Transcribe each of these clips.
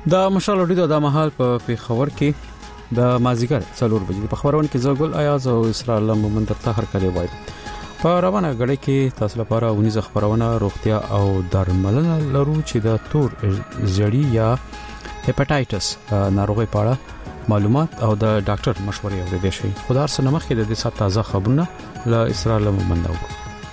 د مشال اډیو د مهال په پیښور کې د مازیګر 4 بجې په خبرونه کې زغول آیاز او اسرائیل مومن د طاهر کلی وای په روانه غړي کې تاسو لپاره ونیز خبرونه روغتیا او درملنه لرو چې د تور زړی یا هپاتایټس ناروغي په اړه معلومات او د ډاکټر مشورې اورېدل شي. خدای سره مخکې د دې سات تازه خبرونه له اسرائیل مومن دا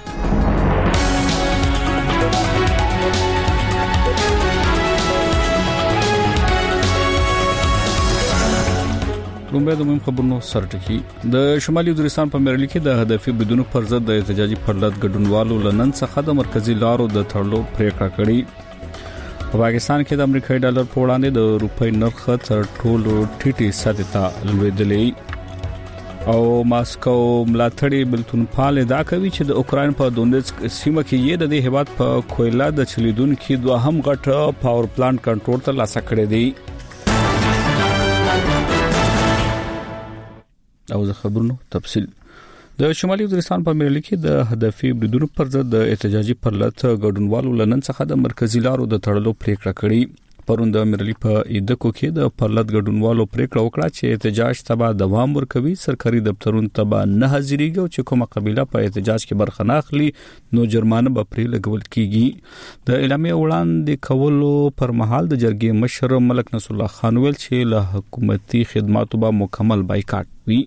لومړی د مهم خبرونو سرټکی د شمالي وزیرستان په مرلی کې د هدفي بدون پر ضد د احتجاجي پرلط ګډونوالو لنن څخه د مرکزی لارو د تړلو پریکړه کړې. په پاکستان کې د امریکایي ډالر په وړاندې د روپۍ نرخ تر ټولو ټیټي سطح ته لوېدلی او ماسکو ملاتړي بلتون پال ادعا کوي چې د اوکرين په دونیتسک سیمه کې یې د هیواد په کویلا د چلیدونکو دوهم غټ پاور پلانټ کنټرول ته لاسه کړی دی. او زه خبرونو تفصیل د شمالي وزیرستان په مرلی کې د هدفي بریدونو پر ضد د احتجاجي پرلط ګډونوالو لنن څخه د مرکزی لارو د تړلو پریکړه کړې. پروند مرلی په ایدکو کې د پرلط ګډونوالو پریکړه وکړه چې احتجاج تبع دوام ورکوي، سرکاري دفترونو تبع نه حاضرېږي او چې کومه قبيله په احتجاج کې برخه نه اخلي نو جرمانه به پرې لګول کیږي. د اعلامیه وړاندې کولو پر مهال د جرګې مشر ملک نصر الله خان ویل چې له حکومتي خدماتو به مکمل بایکاټ وي.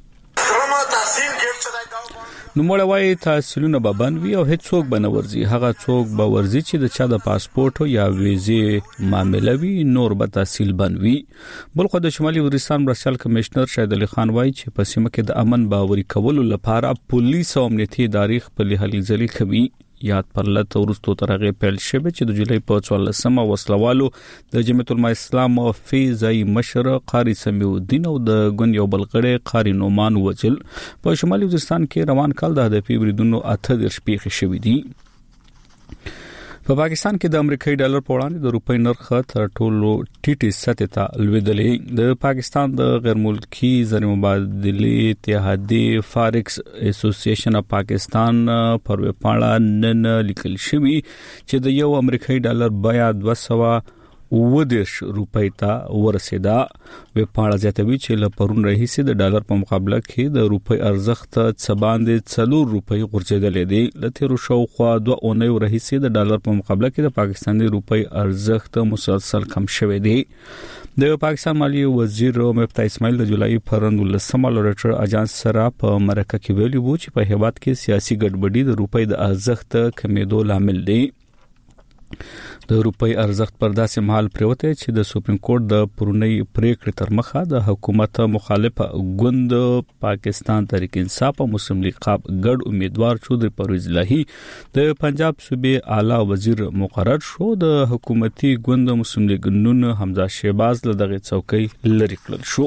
نو موږ وایي تحصیلونه به بند وي او هیڅ څوک به نه ورځي. هغه څوک به ورځي چې د چا د پاسپورت یا ویزې معاملې وي نور به تحصیل بند وي. بلخو د شمالي وزیرستان مرستیال کمشنر شاهد علي خان وایي چې په سیمه کې د امن باوري کولو لپاره پولیس او امنیتي ادارې خپل هلې ځلې کوي. یاد پرلط ورستو ترغه پیل شوه چې د جولای په 14مه وسلوالو د جمعیت العلماء اسلام او فیضای مشر قاری سمیع الدین او د ګوند یو بلغړی قاری نومان وجل. په شمالي وزیرستان کې روان کال د هدفي بریدونو 8 پیښې شوې دي. په پاکستان کې د امریکایي ډالر په وړاندې د روپۍ نرخ تر ټولو ټیټي سطح ته لوېدلی. د پاکستان د غیر ملکی زر مبادلې اتحادیه فارکس اسوسییشن اف پاکستان پر وپاړه نن لیکل شوی چې د یو امریکایي ډالر بیا 210 روپۍ ته ورسېدا. وپاړه زیاتوي چې له پرون راهیسې د ډالر په مقابله کې د روپۍ ارزښت څه باندې 4 روپۍ غورځېدلې دي. له تیرو شاوخوا 2 اونۍ راهیسې د ډالر په مقابله کې د پاکستاني روپۍ ارزښت مسلسل کم شوی دی. د پاکستان مالی وزیر مفتاح اسماعیل د جولای پر 19 لورټر اجانس سره په مرکه کې ویلي وو چې په هیواد کې سیاسي ګډوډي د روپۍ د ارزښت کمیدو لامل دی. د روپۍ ارزښت پر داسې مهال پروته چې د سپریم کورټ د پرونی پریکړې تر مخه د حکومت مخالف ګوند پاکستان تحریک انصاف او مسلم لیگ قاب ګډ امیدوار چودري پرویز الهی د پنجاب صوبې اعلی وزیر مقرر شو. د حکومتي ګوند مسلم لیگ نون حمزه شهباز له دغه څوکۍ لری کړل شو.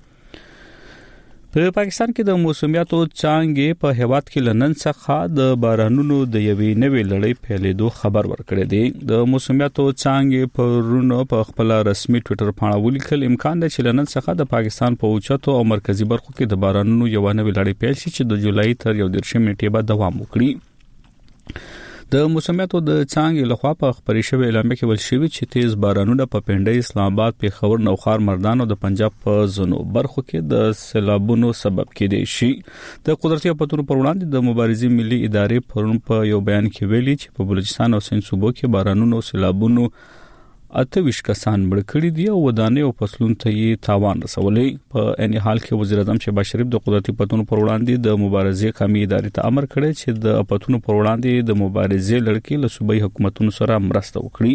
په پاکستان کې د موسمیاتو څانګې په هیواد کې لنن څخه د بارانونو د یوې نوې لړۍ پیلېدو خبر ورکړی دی. د موسمیاتو څانګې پرونو په خپل رسمي ټوئیټر باندې ولیکل امکان دی چې لنن څخه د پاکستان په اوچتو او مرکزی برخو کې د بارانونو یو نوې لړۍ پیل شي چې د جولای تر 11 نیټې به دوام وکړي. د موسمیاتو د څانګې لخوا په خبري شوی اعلامیه کې ویل شوی چې تیز بارانونه په پنډۍ، اسلام آباد، پیښور، نوخار، مردان او د پنجاب په ځینو برخو کې د سیلابونو سبب کېدای شي. د قدرتي آفتونو پر وړاندې د مبارزې ملي ادارې پرون په یو بیان کې ویلي چې په بلوچستان او سند صوبو کې بارانونو او سیلابونو 28 کسان مړ کړي دي او ودانې او فصلونو ته یې تاوان رسولی. په ان حال کې وزیر اعظم شهباز شریف د قدرتي آفتونو پر وړاندې د مبارزې قومي ادارې ته امر کړی چې د آفتونو پر وړاندې د مبارزې لړۍ له صوبایي حکومتونو سره مرسته وکړي.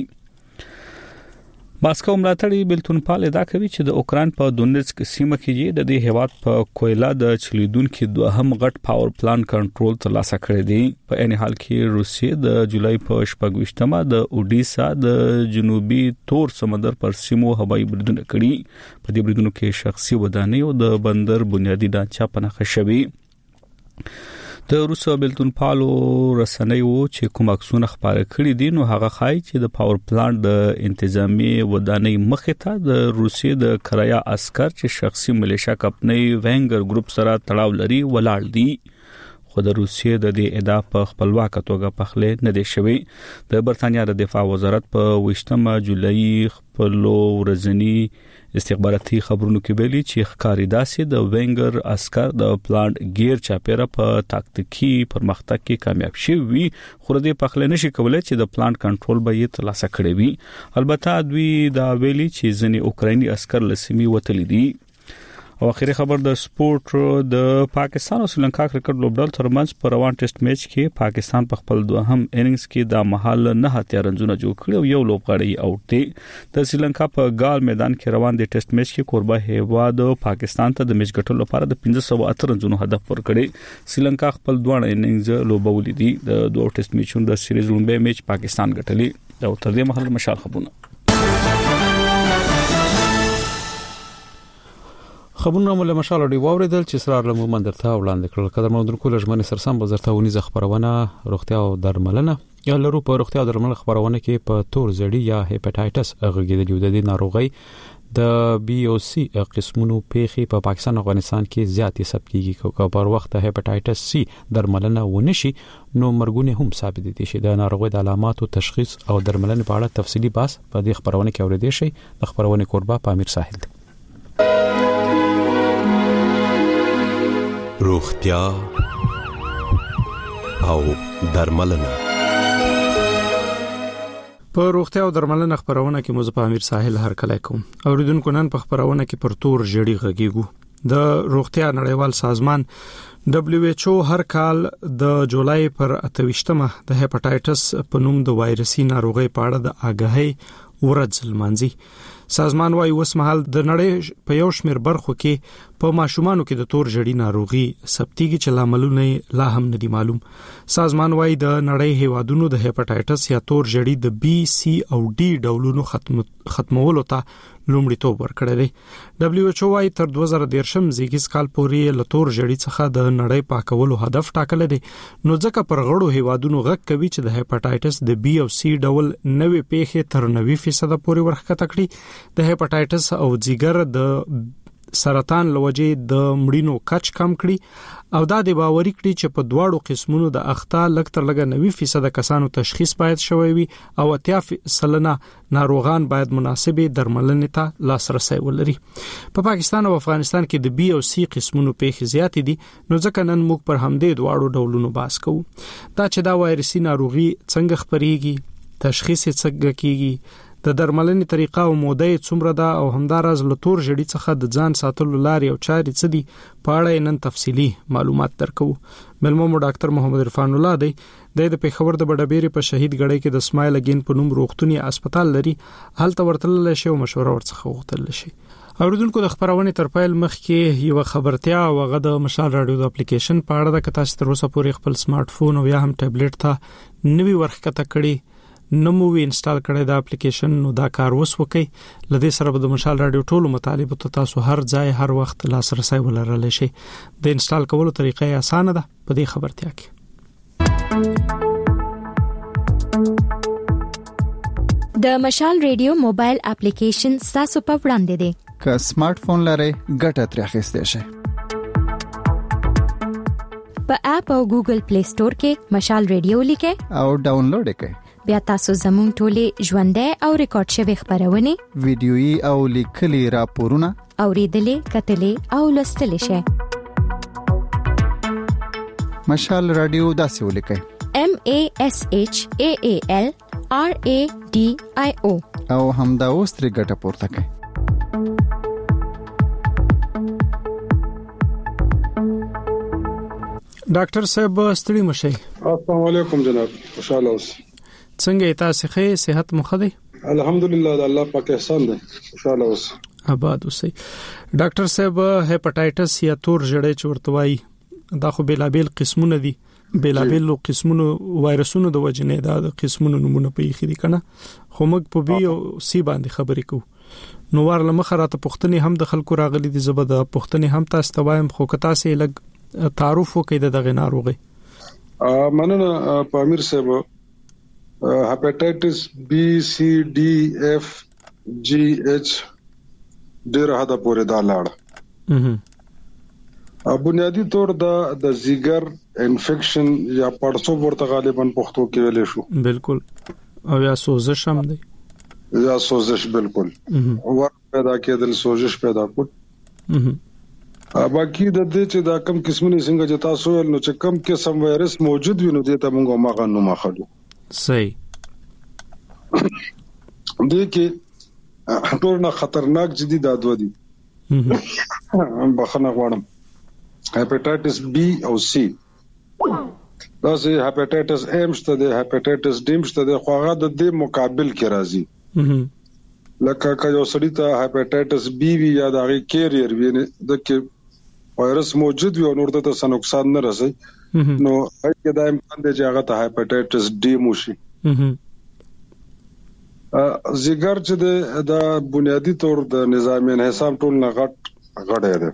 ماسکو ملاتړي بلتون پال ادعا کوي چې د اوکرين په دونیتسک سیمه کې د دې هیواد په کویلا د چلیدونکو دوهم غټ پاور پلانټ کنټرول ته لاسه کړی دی. په ان حال کې روسیې د جولای په 28مه د اودیسا د جنوبي تور سمندر پر سیمو هوایي بریدونه کړي. په دې بریدونو کې شخصي ودانۍ او د بندر بنیادی ډانچه پنهخه شوی. د روسو بلتون پالو رسنیو چې کوم عکسونه خبره کړي دي نو هغه خای چې د پاور پلانټ د انتظامی ودانۍ مخې ته د روسیې د کرایا عسكر چې شخصي ملیشیا کمپنۍ وینګر ګروپ سره تړاو لري ولاړ دي. خو د روسیې د دې ادعا په خپلواک توګه پخله نه دی شوی. د برتانیا د دفاع وزارت په 28 جولای خپل ورځنی استخباراتي خبرونو کې ویلي چې ښکاری داسې د وینګر عسكر د پلانټ گیر چاپیره په تاکتیکي پرمختګ کې کامیاب شوی خو د پخله نشي کولای چې د پلانټ کنټرول به یې ترلاسه کړي وي. البته دوی دا ویلي چې ځینې اوکرایني عسكر لسمي وتلی دي. او اخیری خبر د سپورت د پاکستان او سریلانکا کرکټ لوبډل ترمنځ په روان ټیسټ میچ کې پاکستان په خپل دوهم اننګز کې د محل نه هتیا رنزونه جوړ کړي او یو لوبغاړی اوټ دی. د سریلانکا په ګال میدان کې روان دي ټیسټ میچ کې قربه هیواد پاکستان ته د میچ ګټلو لپاره د 1508 رنزونو هدف ورکړي. سریلانکا خپل دوه اننګز لوبولې دي. د دوه ټیسټ میچونو د سیریز لومبه میچ پاکستان ګټلې. دا تر دې مهال مشال خبرونه خبرونه مله مشال دی واوریدل چې اسرار له مومن درته وړاندې کړل. قدر مو درکول ژمنه سرسم بزرته ونیزه خبرونه روغتیا او درملنه یا لرو په روغتیا او درملنه خبرونه کې په تور زړی یا هپاتایټس غږیدل د ناروغي د بي او سي قسمونو پیخي په پاکستان او افغانستان کې زیاتې ثبت کیږي. کو په وخت هپاتایټس سي درملنه ونشي نو مرګونه هم ثابت دي چې د ناروغي د علاماتو تشخیص او درملنه په اړه تفصیلی بحث په دې خبرونه کې اوریدل شي. د خبرونه قربا پامیر ساحل دی. روغتیا او درملنه په روغتیا او درملنه خبرونه کې مزه په امیر ساحل هر کله کوم اوریدونکو نن په خبرونه کې پر تور جړی غږیږو. د روغتیا نړیوال سازمان WHO هر کال د جولای پر 28مه د هپاتایټس په نوم د وایرسي ناروغي په اړه د آگاهی ورځ لمانځي. سازمان وايي اوس مهال د نړۍ په یو شمېر برخو کې په ماشومانو کې د تور جړی ناروغي ثبتيږي چې لاملونه لا هم ندي معلوم. سازمان وايي د نړۍ هیوادونو د هپاتایټس یا تور جړی د بي سي او ډي ډولونو ختمولو ته لومړیتوب ورکړی دی. WHO وايي تر 2013 زیږیز کال پورې له تور جړی څخه د نړۍ پاکولو هدف ټاکل دی. نو ځکه پر غړو هیوادونو غږ کوي چې د هپاتایټس د بي او سي ډول 90% تر 90% پورې ورخه تکړي. د هپاتایټس او ځیګر د سرطان لوجې د مړینو کچ کم کړي او دا د باوري کړي چې په دواړو قسمونو د اخطاء لکتر لګه 90% کسانو تشخیص باید شوی وي او 80% ناروغان باید مناسبه درملنې ته لاسرسي ولري. په پاکستان او افغانستان کې د بي او سي قسمونو پیښې زیات دي نو ځکه نن موږ پر همدې دواړو ډولونو بحث کوو. دا چې دا وایرسي ناروغي څنګه خپريږي، تشخیص یې څنګه کیږي، د درملنې طریقه او موده څومره ده او همدارز له تور جړی څخه د ځان ساتلو لارې او چارې څه دي په اړه نن تفصیلی معلومات درکو. ملمو ډاکټر محمد عرفان الله دی د پیښور د بډبېری په شهید غړی کې د اسماعیل اگین په نوم روغتونی هسپتال لري. هلته ورتلل شي او مشوره ورڅخه غوښتل شي. اوریدونکو د خبرونه تر پیل مخ کې یو خبرتیا او غو د مشال رادیو د اپلیکیشن په اړه د کتاست تر اوسه پورې خپل سمارټ فون او یا هم ټابلیټ ته نوی ورخکته کړي نو مو انسټال کړئ دا اپلیکیشن. نو دا کار وسوکئ. لدې سره د مشال رادیو ټولو مطالب ته تاسو هر ځای هر وخت لاسرسي ولرلی شئ. د انسټال کولو طریقه یې اسانه ده په دې خبرتیا کې. د مشال رادیو موبایل اپلیکیشن تاسو په وړاندې دی. که سمارټ فون لرئ ګټه ترې اخیستئ شئ. په اپ او ګوګل پلی سٹور کې مشال رادیو لیکئ او ډاونلوډ یې کړئ. بیا تاسو زموږ ټولې ژوندۍ او ریکارډ شوی خبرونه ویډیويي او لیکلي راپورونه اوریدلې کتلې او لوستلې شئ. مشال رادیو داسې ولیکئ MASHAAL RADIO او همدا اوس ترې ګټه پورته کړئ. ډاکټر صاحب ستړي مشئ. السلام علیکم جناب، خوشاله اوسئ. څنګه تاسو ښه صحت مو ښه دی؟ الحمدلله د الله پاک احسان دی. خوشاله اوسئ. آباد اوسئ. ډاکټر صاحب هپاتایټس یا تور جړی چورتوي دا خو بیلابیل قسمونه دي. بیلابیل قسمونو وایرسونو د وجنې دا قسمونو نمونه پیښې دي کنه. خو موږ په بي او سي باندې خبرې کوو. نو ورله مخراته پښتني هم د خلکو راغلي دي. زبده پښتني هم تاسو توایم خو کتا سي لګ تعارف وکړي دغه ناروغي. مننه پامیر صاحب. هپاتایټس بي سي ډي اف جي اچ ډیر حدا پورې دا لاړ. بنیادی طور د زیګر انفیکشن یا پړسوب ورته غالبا پښتو کې ویل شو بالکل او یا سوزش هم دی یا سوزش بالکل ور پیدا کېدل سوزش پیدا کول باقي د دې چې دا کم قسمه څنګه چې تاسو نو چې کم قسم وایرس موجود وي نو دې ته موږ ماغه نو ماخلو صحیح دې کې ټول نه خطرناک جدي دادو دي بخنه غواړم هپاتایټس بي او سي دا سه هپاتایټس ایم شته د هپاتایټس ډیم شته د خواغه د دې مقابل کې راځي لکه که یو سړی ته هپاتایټس بي وی یا د هغه کیریئر وي د کې وایرس موجود وي او نور ته څه نقصان نه رسي نو هغه د امکان دی چې هغه ته هپاتایټس ډي موشي زیګر چې د بنیادی طور د نظام انحصار ټول نه غړې ده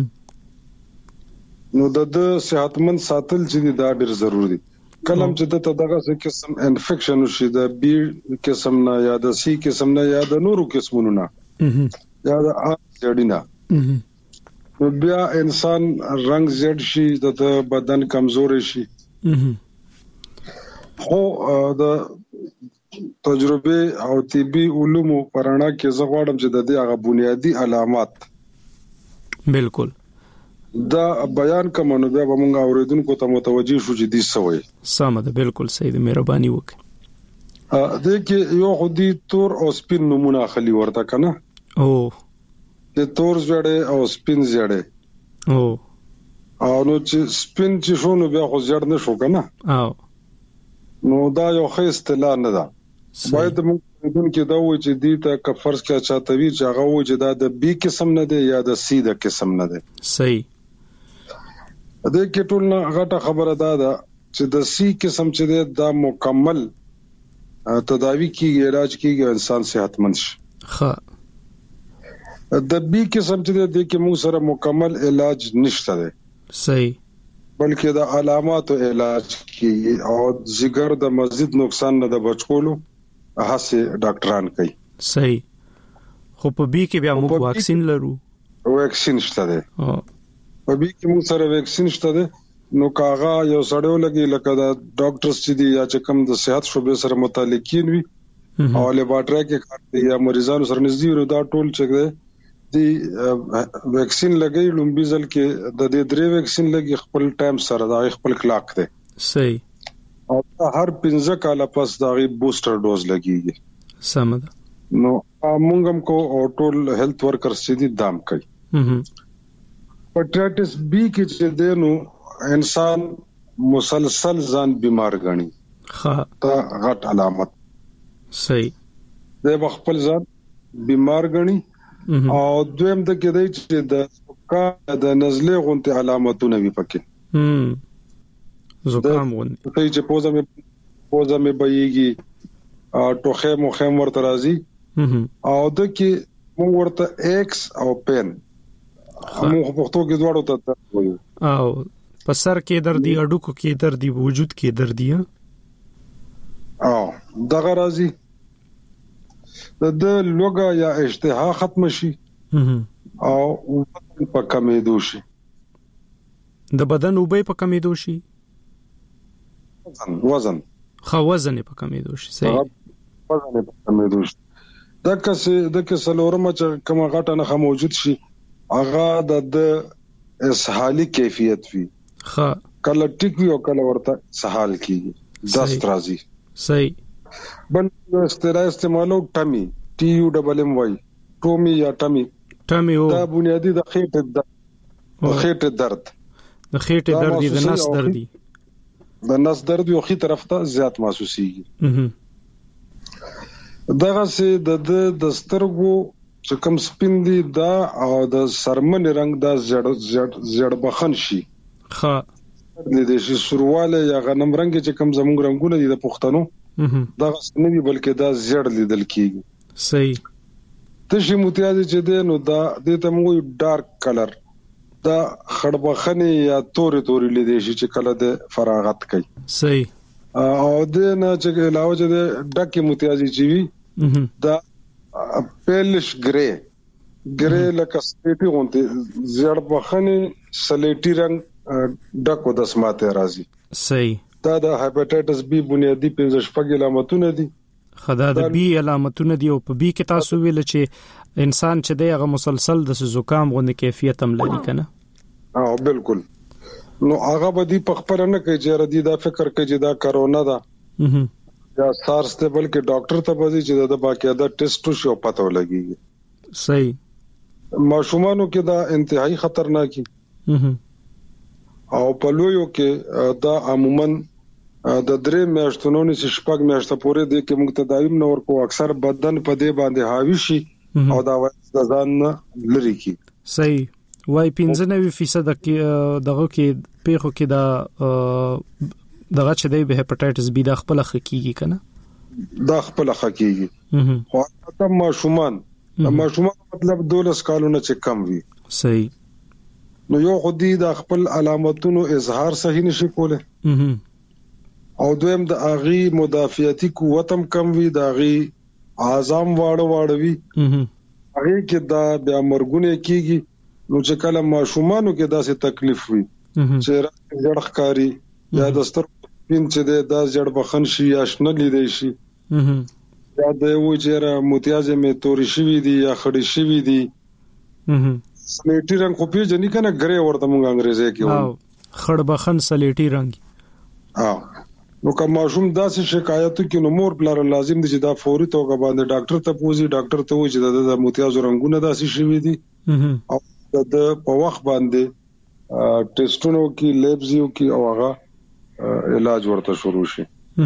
نو د صحتمند ساتل چې دا ډېر ضروری دي کلم چې دغه څه قسم انفیکشن شي د بي قسم نه یا د سي قسم نه یا د نورو قسمونو نه یا د اډینا نو بیا انسان رنگ زیړ شي د بدن کمزوري شي خو د تجربه او طبي علومو پرانا کې زغواړم چې د دې هغه بنیادی علامات بالکل دا بیان کوم نو بیا موږ اوریدونکو ته متوجي شو چې دې سوي سم ده بالکل صحیح ده مهرباني وکړه د کې یو خودي تور او سپین نمونه خلی ورته کنه او د تور زړې او سپین زړې او نو چې سپین چې شو نو بیا خو زړ نه شو کنه او نو دا یو ښه اصطلاح نه ده باید موږ دونکو دا و چې دې ته کفرس کې چاته وی چې هغه و چې دا د بي قسم نه دی یا د سي د قسم نه دی صحیح د کې ټول نه غټه خبره ده چې د سي قسم چې دا مکمل تداوی کیږي علاج کیږي انسان صحتمند شي ښه د بي قسم چې د کې موږ سره مکمل علاج نشته دی صحیح بلکې د علاماتو علاج کیږي او زیګر د مزید نقصان نه د بچولو هڅه ډاکټران کوي صحیح خو په بي کې بیا موږ واکسین لرو واکسین شته دی په بي کې موږ سره واکسین شته دی نو کاغه یو سړیو لګي لکه دا ډاکټرز چې دی یا چې کوم د صحت شوبې سره متعلقین وي او لیبارټری کې کار کوي یا مریضانو سره نږدې ورو دا ټول چې دی واکسین لګي لومبي ځل کې د دې درې واکسین لګي خپل ټایم سره دا خپل کلاک دی صحیح او هر 15 کال پس دا غي بوستر ډوز لګيږي سم ده نو موږ هم کو ټول هیلث ورکرز چې دي دام کوي هپاتایټس بي کې چې دینو انسان مسلسل ځان بیمار غني ها دا غټ علامت صحیح د خپل ځان بیمار غني او دویم د کې دی چې د نزله غونته علامتونه وي پکې زکام غونډه ته چې پوزه مې بېږي ټوخه مخه ورته راځي او د کې موږ ورته ایکس او پین موږ په پښتو کې دواړو ته وایو او په سر کې درد دی اډوکو کې درد دی وجود کې درد دی او دغه راځي د لوګا یا اشتها ختم شي او په کمېدو شي د بدن وبې په کمېدو شي وزن په کمېدو شي صحیح وزن په کمېدو شي د کس لورمه چې کومه غټه نه موجود شي هغه د اسهالي کیفیت وي ها کله ټیک وي او کله ورته سهال کیږي دست راځي صحیح بل استعمالو ټمي ټي يو ډبل ام واي ټومي یا ټمي دا بنیادی د خېټه درد د نس درد دی د نس درد یو خي طرف ته زیات محسوسيږي دغه سي د سترګو چې کوم سپین دي دا او د سرمن رنگ دا زړ بخن شي ها د شي سرواله یا غنم رنگ چې کوم زموږ رنگونه دي د پښتنو دا نه دي بلکې دا زړ لیدل کیږي صحیح تشي متیازي چې ده نو دا د تمغه ډارک کلر دا خړبخنه یا توري لیدل شي چې کله د فراغت کوي صحیح او د نه چې علاوه چې ډکه متیازي چې وي دا پیلش ګری لکه سپېټي غونته زړ بخنه سلیټي رنگ ډکو د سماته راځي. صحیح. دا د هپاتایټس بی بنیادی 15 علامتونه دي. خدای د بی علامتونه دي او په بی کې تاسو ویل چې انسان چې دی هغه مسلسل د زکام غوندې کیفیت هم لري کنه. بالکل. نو هغه به دی په خبره نه کوي چې ردی دا فکر کوي چې دا کرونا ده یا سارس ته، بلکې ډاکټر ته به چې دا باقاعده ټیسټ شو پته ولګي. صحیح. ماشومانو کې دا انتهایی خطرناکي او په لویو کې دا عموماً د 3 میاشتونو نه 6 میاشتې پورې د کې موږ تداویم نور کو اکثر بدن په دې باندې حاوی شي او دا وایي د ځان لري کی. صحیح. وای 95% دغه کې پیخو کې دا دغه چې دی به هپاتایټس بی د خپل حقيقي کنه، دا خپل حقيقي. خو تم ماشومان مطلب 12 کالونه چې کم وي. صحیح. نو یو خودي د خپل علامتونو اظهار صحیح نشي کوله او دویم د اغي مدافعتي قوت هم کم وي، د اغي اعظم واړوي اغي کې دا بیا مرګونه کیږي. نو چې کله ماشومانو کې داسې تکلیف وي چې جړخکاری یا د ستر پین چې دا جړ بخن شي یا شنه لیدي شي یا د وجره متیازه می توري شوی دي یا خړی شوی دي سلیټي رنگ خو پیژنې کنه ګری ورته مونږ انګریزي کې وایو خړ بخن سلیټي رنگ. نو کوم ماشوم داسې شکایت کې نو مور بلار لازم دي چې دا فوري توګه باندې ډاکټر ته پوزي، ډاکټر ته وایي چې د متیازو رنگونه داسې شوی دي او د په وخت باندې ټیسټونو کې لیبزیو کې او هغه علاج ورته شروع شي.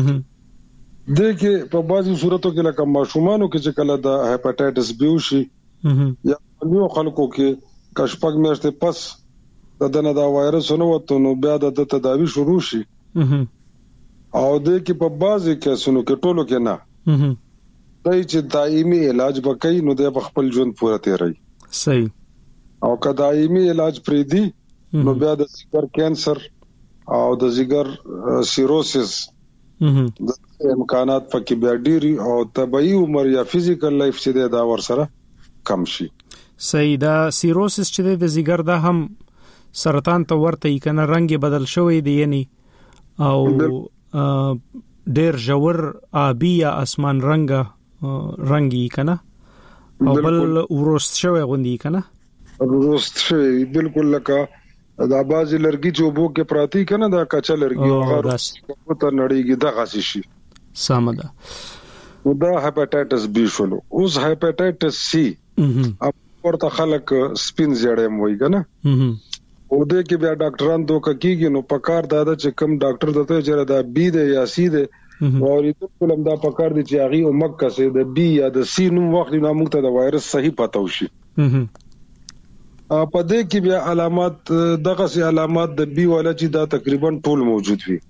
دغه په بعضي صورتو کې لکه ماشومانو کې چې کله د هپاتایټس بی شي یا نو خلکو کې کشپک میاشتې پس د دنه دا وایرس نو وته نو بیا د تداوی شروع شي او د کې په بعضي کیسونو کې ټولو کې نه دای چې دایمي علاج وکړي نو د خپل ژوند پوره تیري. صحیح. او که دایمي علاج پرې دی نو بیا د ځګر کینسر او د ځګر سیروسس د امکانات پکې بیا ډیری او طبيعي عمر یا فزیکل لایف چې دا ور سره کم شي. صحیح. دا سیروسس چې د ځګر دا هم سرطان ته ورته کنه رنگ بدل شوی دی یعنی او ډیر ژور آبی یا اسمان رنگي کنه او بل ورست شوی غوندي کنه روست شوی بالکل لکه دا بازي لرګي چې وبو کې پراتی کنه دا کچا لرګي هغه ته نړیږي د غاسي شي. سمده. دا هپاتایټس بی شلو. اوس هپاتایټس سی اب ورته خلک سپین زیړم وای کنه او دې کې بیا ډاکټران دوکه کیږي نو پکار دا چې کم ډاکټر دته چې دا بی دی یا سی دی او ریته کوم دا پکار دی چې هغه او مکه سي د بی یا د سی نوم وخت نو موږ ته د وایرس صحیح پته وشي. په دې کې بیا علامات دغه سي علامات د بی ولا چې دا تقریبا ټول موجود وي.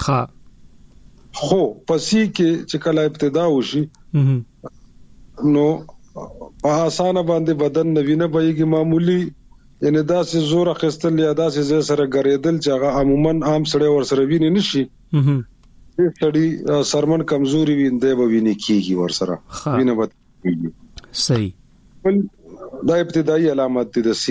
خو پسې کې چې کله ابتدا وشي نو په اسانه باندې بدن نوینه بهيږي معمولی یعنی دا سي زور اخستل یا دا سي سره غریدل چې هغه عموما عام سړی ور سره ویني نشي. دې سړی سرمن کمزوري وینده به ویني کیږي ور سره وینه بد کیږي. صحیح. دا ابتدایي علامات دي د سی.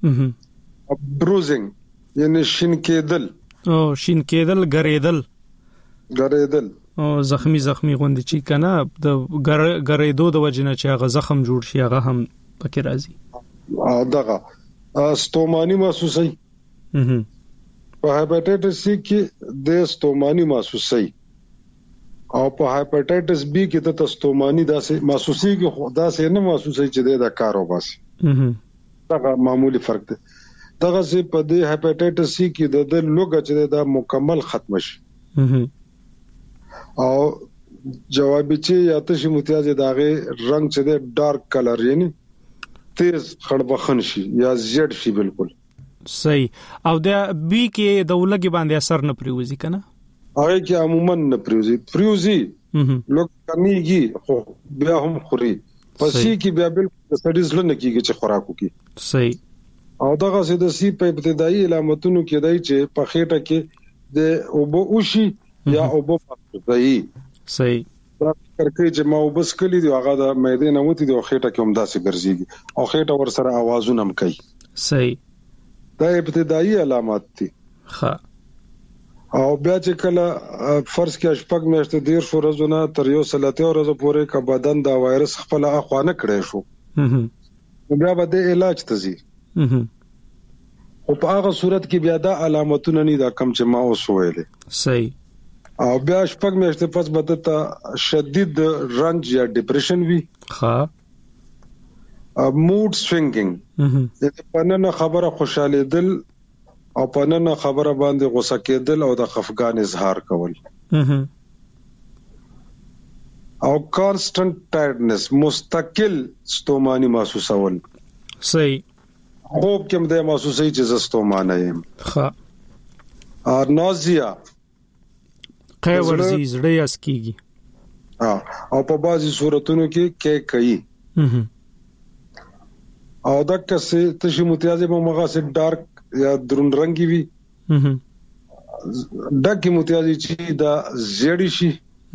بروزنګ یعنی شین کېدل او شین کېدل غریدل او زخمی غوندي چې کنه د غریدو د وجنه چې هغه زخم جوړ شي هغه هم پکې راځي. دغه ستومانی محسوسي په هپاتایټس سی کې د ستومانی محسوسي او په هپاتایټس بی کې د ستومانی داسې محسوسي کې خدا سي نه محسوسي چې د کارو باسي. دا معمولی فرق دی. دغه سي په د هپاتایټس سی کې د لوګه چې دا مکمل ختم شي او جوابي چې یا تشي متیاز داغه رنگ چې د ډارک کلر یعنی تیز خړبخن شي یا زیړ شي. بالکل صحیح. او د بی کې د ولګي باندې اثر نه پریوزي کنه هغه کې عموما نه پریوزي لوګ کمیږي خو بیا هم خوري پسې کې بیا بالکل سټډیز لنه کیږي چې خوراکو کې. صحیح. او دغه سي د سی په ابتدایي علامتونو کې دای چې په خېټه کې د اوبو اوشي یا اوبو پاتې. صحیح. دا کرکې چې ما وبس کلی دی هغه د مېدې نه وتی دی خېټه کې هم داسې ګرځيږي او خېټه ور سره आवाजونه هم کوي. صحیح. دا ابتدایي علامات دي. ها او بیا چې کله فرض کې شپږ میاشتې دیر شو ورځونه تر یو سلته ورځې پورې کا بدن دا وایرس خپل اخوانه کړی شو بیا به د علاج ته ځي او په هغه صورت کې بیا دا علامتونه نه دا کم چې ما اوس ویلې صحیح او بیا شپږ میاشتې پس به ته شدید رنج یا ډیپریشن وي ها موډ سوینګینګ چې پننه خبره خوشاله دل او پننه خبره باندې غوسه کېدل او د خفګان اظهار کول او کانسټنټ ټایرډنس مستقل ستومانی محسوسول صحیح خوب کې مده محسوسي چې زستومانه یم ها نازیا قیورزی زړه اس کیږي او په بعضي صورتونو کې کوي او دغه څه تشي متیازه په مغه سي ډارک یا درون رنگي وي دغه متیازه چې دا زیړی شي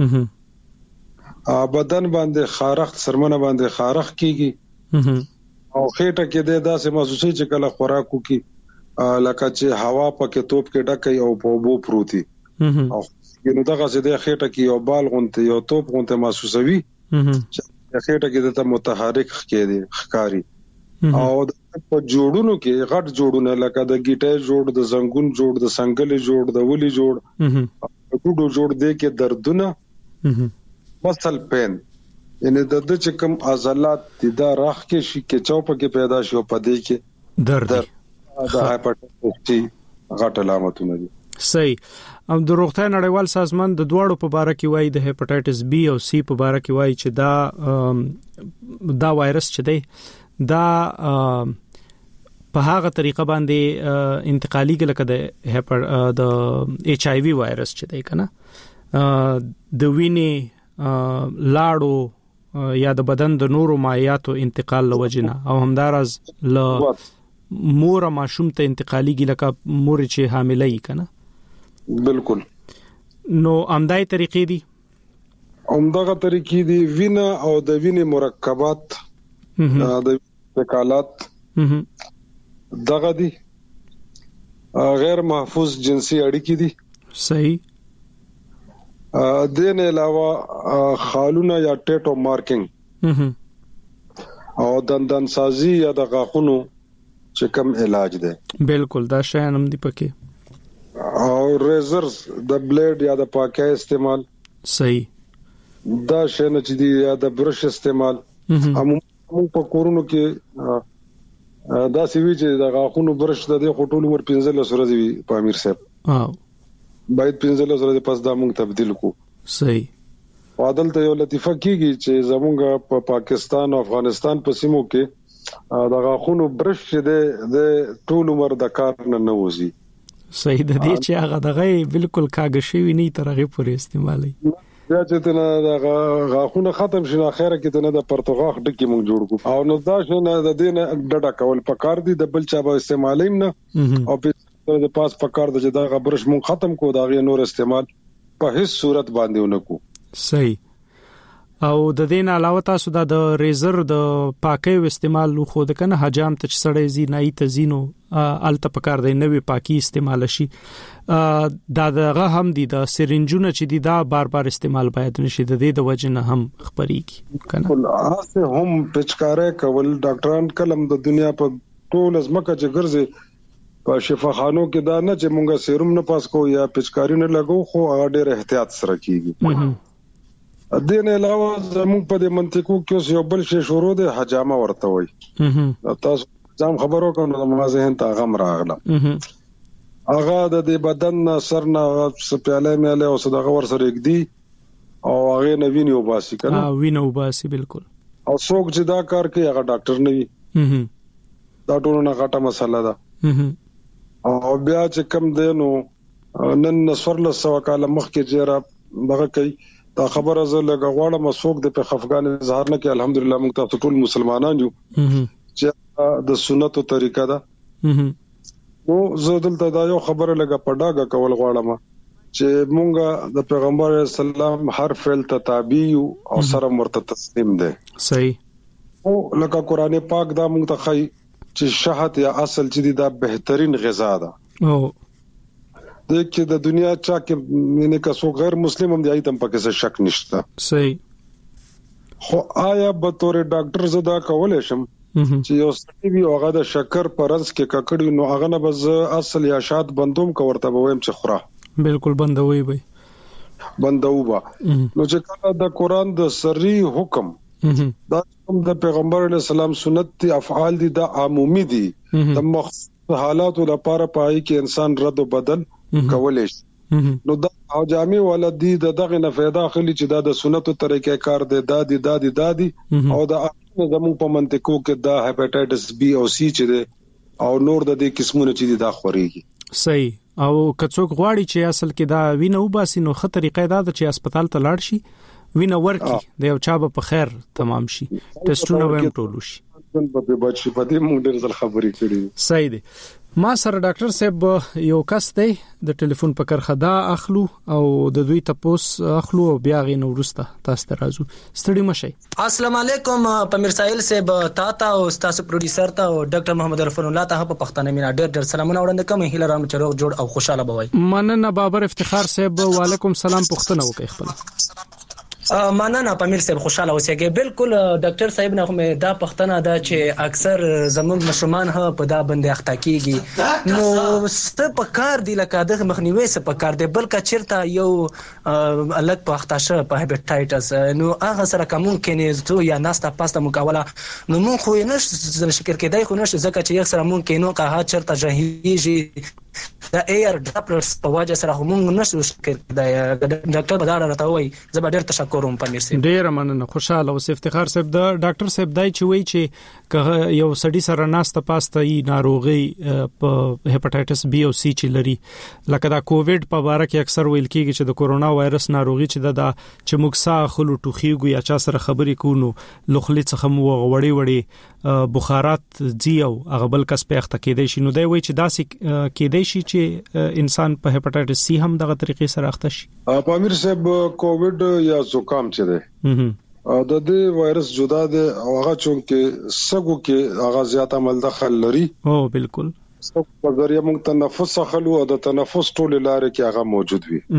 بدن باندې خارخ سرمنه باندې خارخ کیږي او خېټه کې د داسې محسوسي چې کله خوراکو کې لکه چې هوا پکې توپ کې ډکې او په بو پروتي او نو دغه څه د خېټه کې یو بال غونته یو توپ غونته محسوسوي چې خېټه کې د متحرک ښکاری او په جوړونو کې غټ جوړونه لکه د گیټای جوړ د زنګون جوړ د سنگلې جوړ د ولي جوړ ټوډو جوړ دې کې دردونه مسل پین یعنی د چې کوم عضلات د راخ کې شي کې چوپ کې پیدا شي او پدې کې درد د هایپرټنشن غټ علامتونه دي صحیح ام د روغتیا نړیوال سازمان د دوړو په اړه کې وایي د هپاتایټس بی او سی په اړه کې وایي چې دا وایرس چې دی دا په هغه طریقه باندې انتقالي لکه د ایچ آی وی وایرس چې دی کنه د وینې لاړو یا د بدن د نورو مایعاتو انتقال لوجنه او همدارز ل مور ماشوم ته انتقالي لکه مور چې حامله ای کنه بالکل نو امدای طریقې دي همدغه طریقې دي وینا او د وینې مرکبات د وکالات دغه دي غیر محفوظ جنسي اړیکې دي صحیح دین علاوه خالونه یا ټیټو مارکینګ او دندان سازي یا د غاښونو چې کوم علاج دی بالکل دا شی هم دی پکې او ریزرز د بلیډ یا د پاکه استعمال صحیح دا شی نه چې دی یا د برش استعمال موږ په کورونو کې دا سوي چې د غاښونو برش د دې خټول ور 15 ورځې وي په امیر صاحب باید 15 ورځې پس دا موږ تبديل کو صحیح عادل ته یو لطیفه کیږي چې زموږ په پاکستان او افغانستان په سیمو کې د غاښونو برش د ټول عمر د کار نه وځي صحیح د دې چې هغه دغه بالکل کاغشي وي نه ترغه پورې استعمالي بیا چې ته غاښونه ختم شي نه خیره کې ته نه د پرتغاخ ډکی مونږ جوړ کو او نو دا شنه د دې نه ډډه کول پکار دي د بل چا به استعمالیم نه او په د پاس پکار د چې دا غبرش مونږ ختم کو دا غي نور استعمال په هیڅ صورت باندې ونکو صحیح او د دې نه علاوه تاسو د ریزر د پاکي استعمال خو د کنه حجام ته چړې زی نه تزینو الته پکار دی نوې پاکي استعمال شي دا دغه هم دي د سرنجونه چې دي دا بار بار استعمال باید نشي د دې د وجه نه هم خبريږي کنه هغه هم پچکارې کول ډاکټران کلم د دنیا په ټول ازمکه چې ګرځي په شفاخانو کې دا نه چې مونږه سیروم نه پاس کو یا پچکاری نه لګو خو ډېر احتیاط سره کیږي دین علاوه زموږ په دې منطقو کې یو بل شی شروع ده حجامه ورته وي تاسو ځم خبرو کوم نو ما ذهن ته غم راغله هغه د دې بدن سرنا سپیاله مېله او صدقه ور سره یک دي او هغه نویني وباسي کنه وینو وباسي بالکل او څوک چې دا کار کوي هغه ډاکټر نه وي دا ټول نه غټه مسله ده او بیا چې کم دینو نن نسورله سو کال مخکې جره دغه کوي دا خبره زه لګ غواړم څوک د په خفقان اظهار نه کوي الحمدلله موږ ته ټول مسلمانان یو چې د سنتو طریقه ده نو زه دلته دا یو خبره لګ پډاګه کول غواړم چې مونږه د پیغمبر اسلام هر فعل ته تابع او سره مرته تسلیم ده صحیح او لکه قران پاک دا مونږ ته خي چې شهادت یا اصل چې دا بهترین غذا ده د کې د دنیا چا کې نه کسو غیر مسلم هم دی ایتم پکې څه شک نشته. صحیح. خو آیا به تور ډاکټر زدا کولای شم چې یو سړی وي هغه د شکر پرنس کې ککړی نو هغه نه بز اصل یا شات بندوم کوړته به ويم چې خورا بالکل بندوي به نو چې کله د قران د سری حکم دا کوم د پیغمبر علی السلام سنت دي افعال دي د عمومي دي د مخصوص حالات لپاره پای کې انسان رد او بدل کولای شي نو دا او جامع ولدي دغه نه फायदा اخلي چې دا د سنتو طریقې کار دي دادي او د زموږ په منطقو کې دا هپاتایټس بي او سي چې ده او نور د دې قسمونه چې دا خوريږي. صحیح. او کڅوک غواړي چې اصل کې دا وینه وباسي نو خطر طریقې دا چې هسپتال ته لاړ شي وینه ورکي د یو چا په خیر تمام شي ټیسټونه ویم ټول شي په بچي په دې موږ ډېر ځل خبرې کړې. صحیح دي. ما سره ډاکټر صاحب یو کس دی د ټلیفون په کرخه دا اخلو او د دوی تاسو اخلو او بیا غي نورسته تاسو ته راځو. ستړي مشي. السلام علیکم پمیر ساحل صاحب تا او تاسو پروډوسر ته او ډاکټر محمد عرفان الله ته په پښتنه مینا ډېر سلامونه وړاندې کوم. هیله رام چروغ جوړ او خوشاله بوي. مننه بابر افتخار صاحب وعلیکم سلام پښتنه وکي خپل. مننه پمیر صاحب خوشاله اوسئ. بالکل ډاکټر صاحب نه مې دا پښتنه دا چې اکثر زموږ مشرمان هم په دا باندې اخته کیږي نو ست په کار دی لکه د مخنیوي څخه په کار دی بلکې چیرته یو الګ په اخته شه په هپاتایټس نو هغه سره کوم کې نه یا ناستا پاستا مقابله نو مون خو نه شکر کېدای خو نشه ځکه چې یو سره مون کې نو که چرته جهیږي دا ایر ډراپلټس په وجه سره هم نشو شکر کېدای. ډاکټر بدار راته وای زه ډېر تشکر کوم پمیر صاحب. ډېر مننه خوشاله اوسئ افتخار صاحب. د ډاکټر صاحب دای چې وای چې یو سړی سره ناسته پاسته ای ناروغي په هپاتایټس بي او سي چې لري لکه دا کووډ په اړه کې اکثر ویل کېږي چې د کورونا وایرس ناروغي چې دا چې موږ ساه خلو ټوخیږو یا چا سره خبرې کوو لوخلي څخه مو وړي بخارات زی او هغه بل کس په اخته کېدای شي نو دی وای چې داسې کېدای شي چې انسان په هپاتایټس سي هم دغه طریقې سره اخته شي. پامیر صاحب کووډ یا زکام چې ده د دې وایرس جدا ده او هغه چې سګو کې هغه زیات عمل دخل لري. او بالکل سګو په ذریعہ موږ تنفس خلو او د تنفس ټول لارې کې هغه موجود وي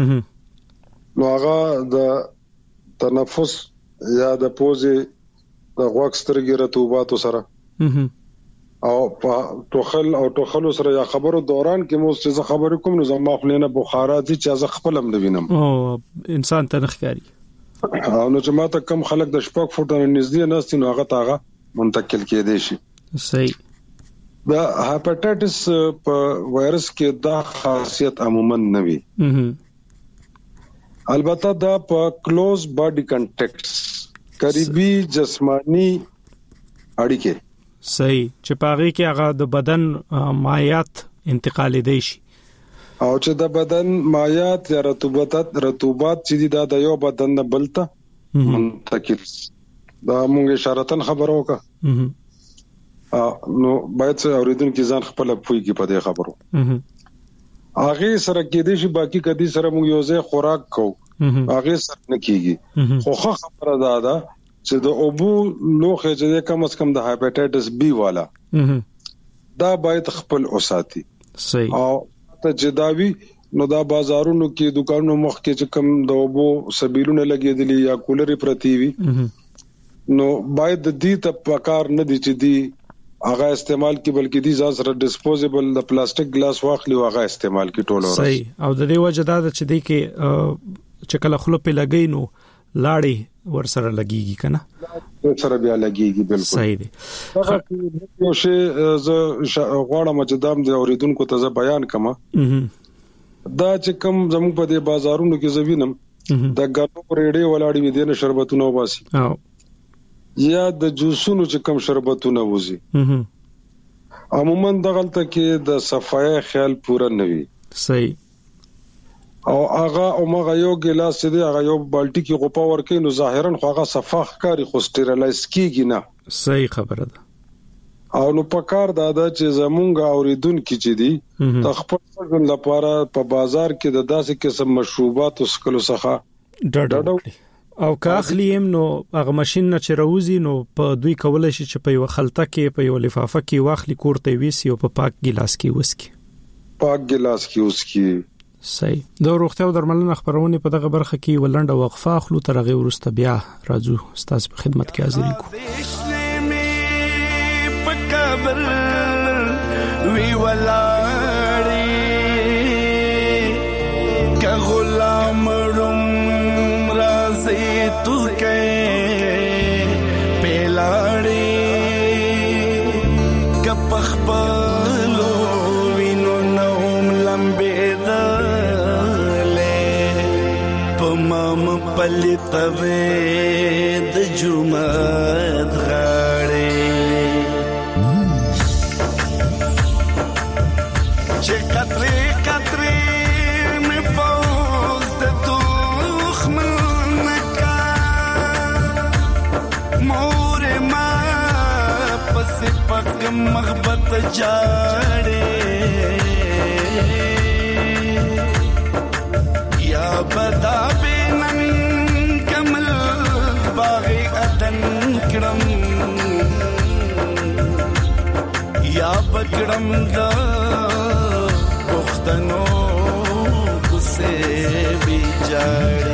نو هغه د تنفس یا د پوزې د غوږ سترګې رطوبات سره او په ټوخل سره یا خبرو دوران کې مو څه خبرې کوم نو زما خپلنه بخارات چې ځکه خپل هم وینم او انسان ته نخکاری او نو چې ماته کم خلک د شپږ فوټه نږدې نهستي نو هغه تاغه منتقل کېدې شي. صحیح. دا هپاتایټس په وایرس کې دا خاصیت عموما نه وي البته دا په کلوز باډي کنټیکټس قریبي جسمانی اړیکه صحیح چې پاغي کې هغه د بدن مایعات انتقال دی شي او چې د بدن مایعات یا رطوبات چې د یو بدن نه بلته منتقل دا موږ اشارتن خبرو کا نو باید اوریدونکو ځان خپل پوي کې پدې خبرو هغه سره کې دي چې باقي کدي سره موږ یو ځای خوراک کوو هغه سره نه کیږي خو خبره ده چې د اوبو لوخه چې کم از کم د هپاتایټس بي والا دا باید خپل اوساتي. صحیح. او ته جداوی نو دا بازارونو کې دکانونو مخ کې چې کم د اوبو سبیلونه لګیدلی یا کولر پرتی وي نو باید د دې ته پکار نه دي چې دی هغه استعمال کی بلکې دي ځا سره ډیسپوزیبل د پلاستیک ګلاس واخلي هغه استعمال کی ټولو. صحیح. او د دې وجه دا چې دی کې چې کله خلو په لګی نو لاړې ور سره لګيږي کنه سره بیا لګيږي. بالکل صحیح دي. یو شی ز غواړم چې دام د اوریدونکو ته بیان کما دا چې کوم زموږ په دې بازارونو کې زوینم د ګانو ریډي ولاړې وي دنه شربتونه وباسي یا د جوسونو چې کوم شربتونه وځي عموما دغلطه کې د صفای خیال پورا نه وي. صحیح. او هغه او مغه یو ګلاس دې هغه یو بالټي کې غوپا ورکې نو ظاهرا خو هغه صفاخ کاری خو سټیرلایز کیږي نه. صحیح خبره ده. او نو پکار دادا چې زمونږ اوریدونکو چې دي د خپل ځګن لپاره په بازار کې د داسې قسم مشروبات وسکلو څخه ډډه او کاخلیم نو هغه ماشين نه چروزي نو په دوی کولای شي چې په یو خلطه کې په یو لفافه کې واخلي کوړته ویسي او په پاک ګلاس کې وسکي. پاک ګلاس کې وسکي. صحیح. د روغتیا او درملنې خبرونه په دغه برخه کې ولنډه وقفه اخلو تر هغه وروسته بیا راځو ستاسو په خدمت کې حاضر یو. وی ولاړی که غلام روم رازی تو که پیلاړی که پخپلو وینو نوم لمبیدلی پمام پلیتوی د جمعت غاړی چه قطری قطری می فوز د دخمن نکا مور ما پس پک محبت جاڑے یا بدا بینن کمل باغی ادن کرم یا بکرم دا پختنو کسے بھی جاڑی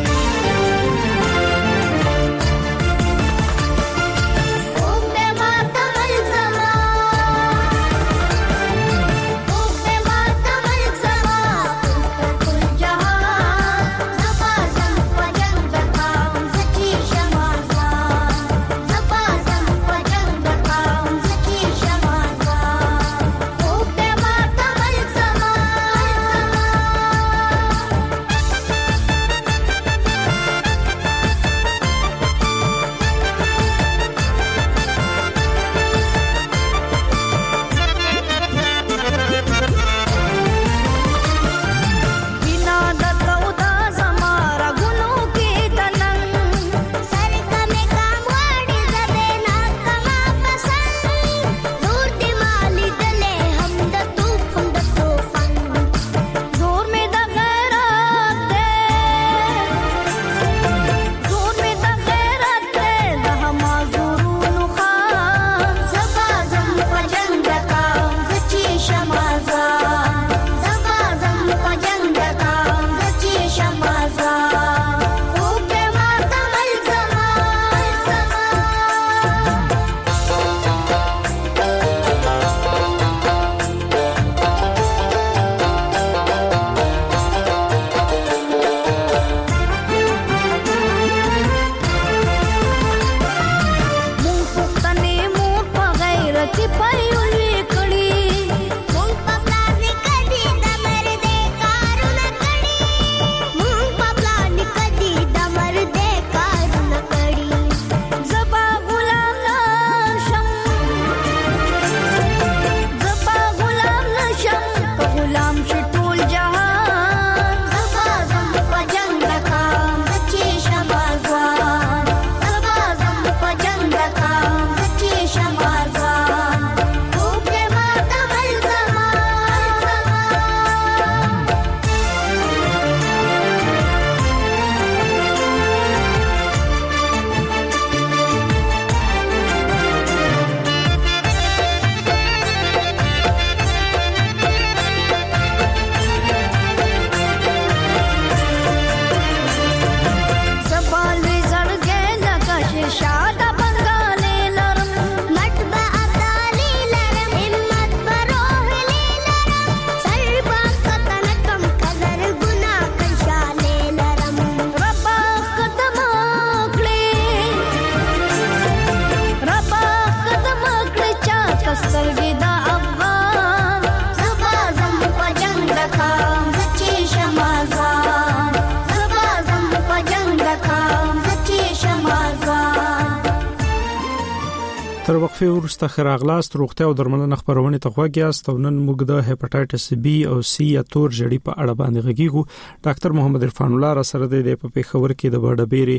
تر وقفه وروسته خراغلاست روغتیا او درملنه خبرونه ته خوږیاست او نن موږ د هپاتایټس بی او سی یا تور جړی په اړه باندې غږیږو. ډاکټر محمد عرفان الله را سره د پیښور کې د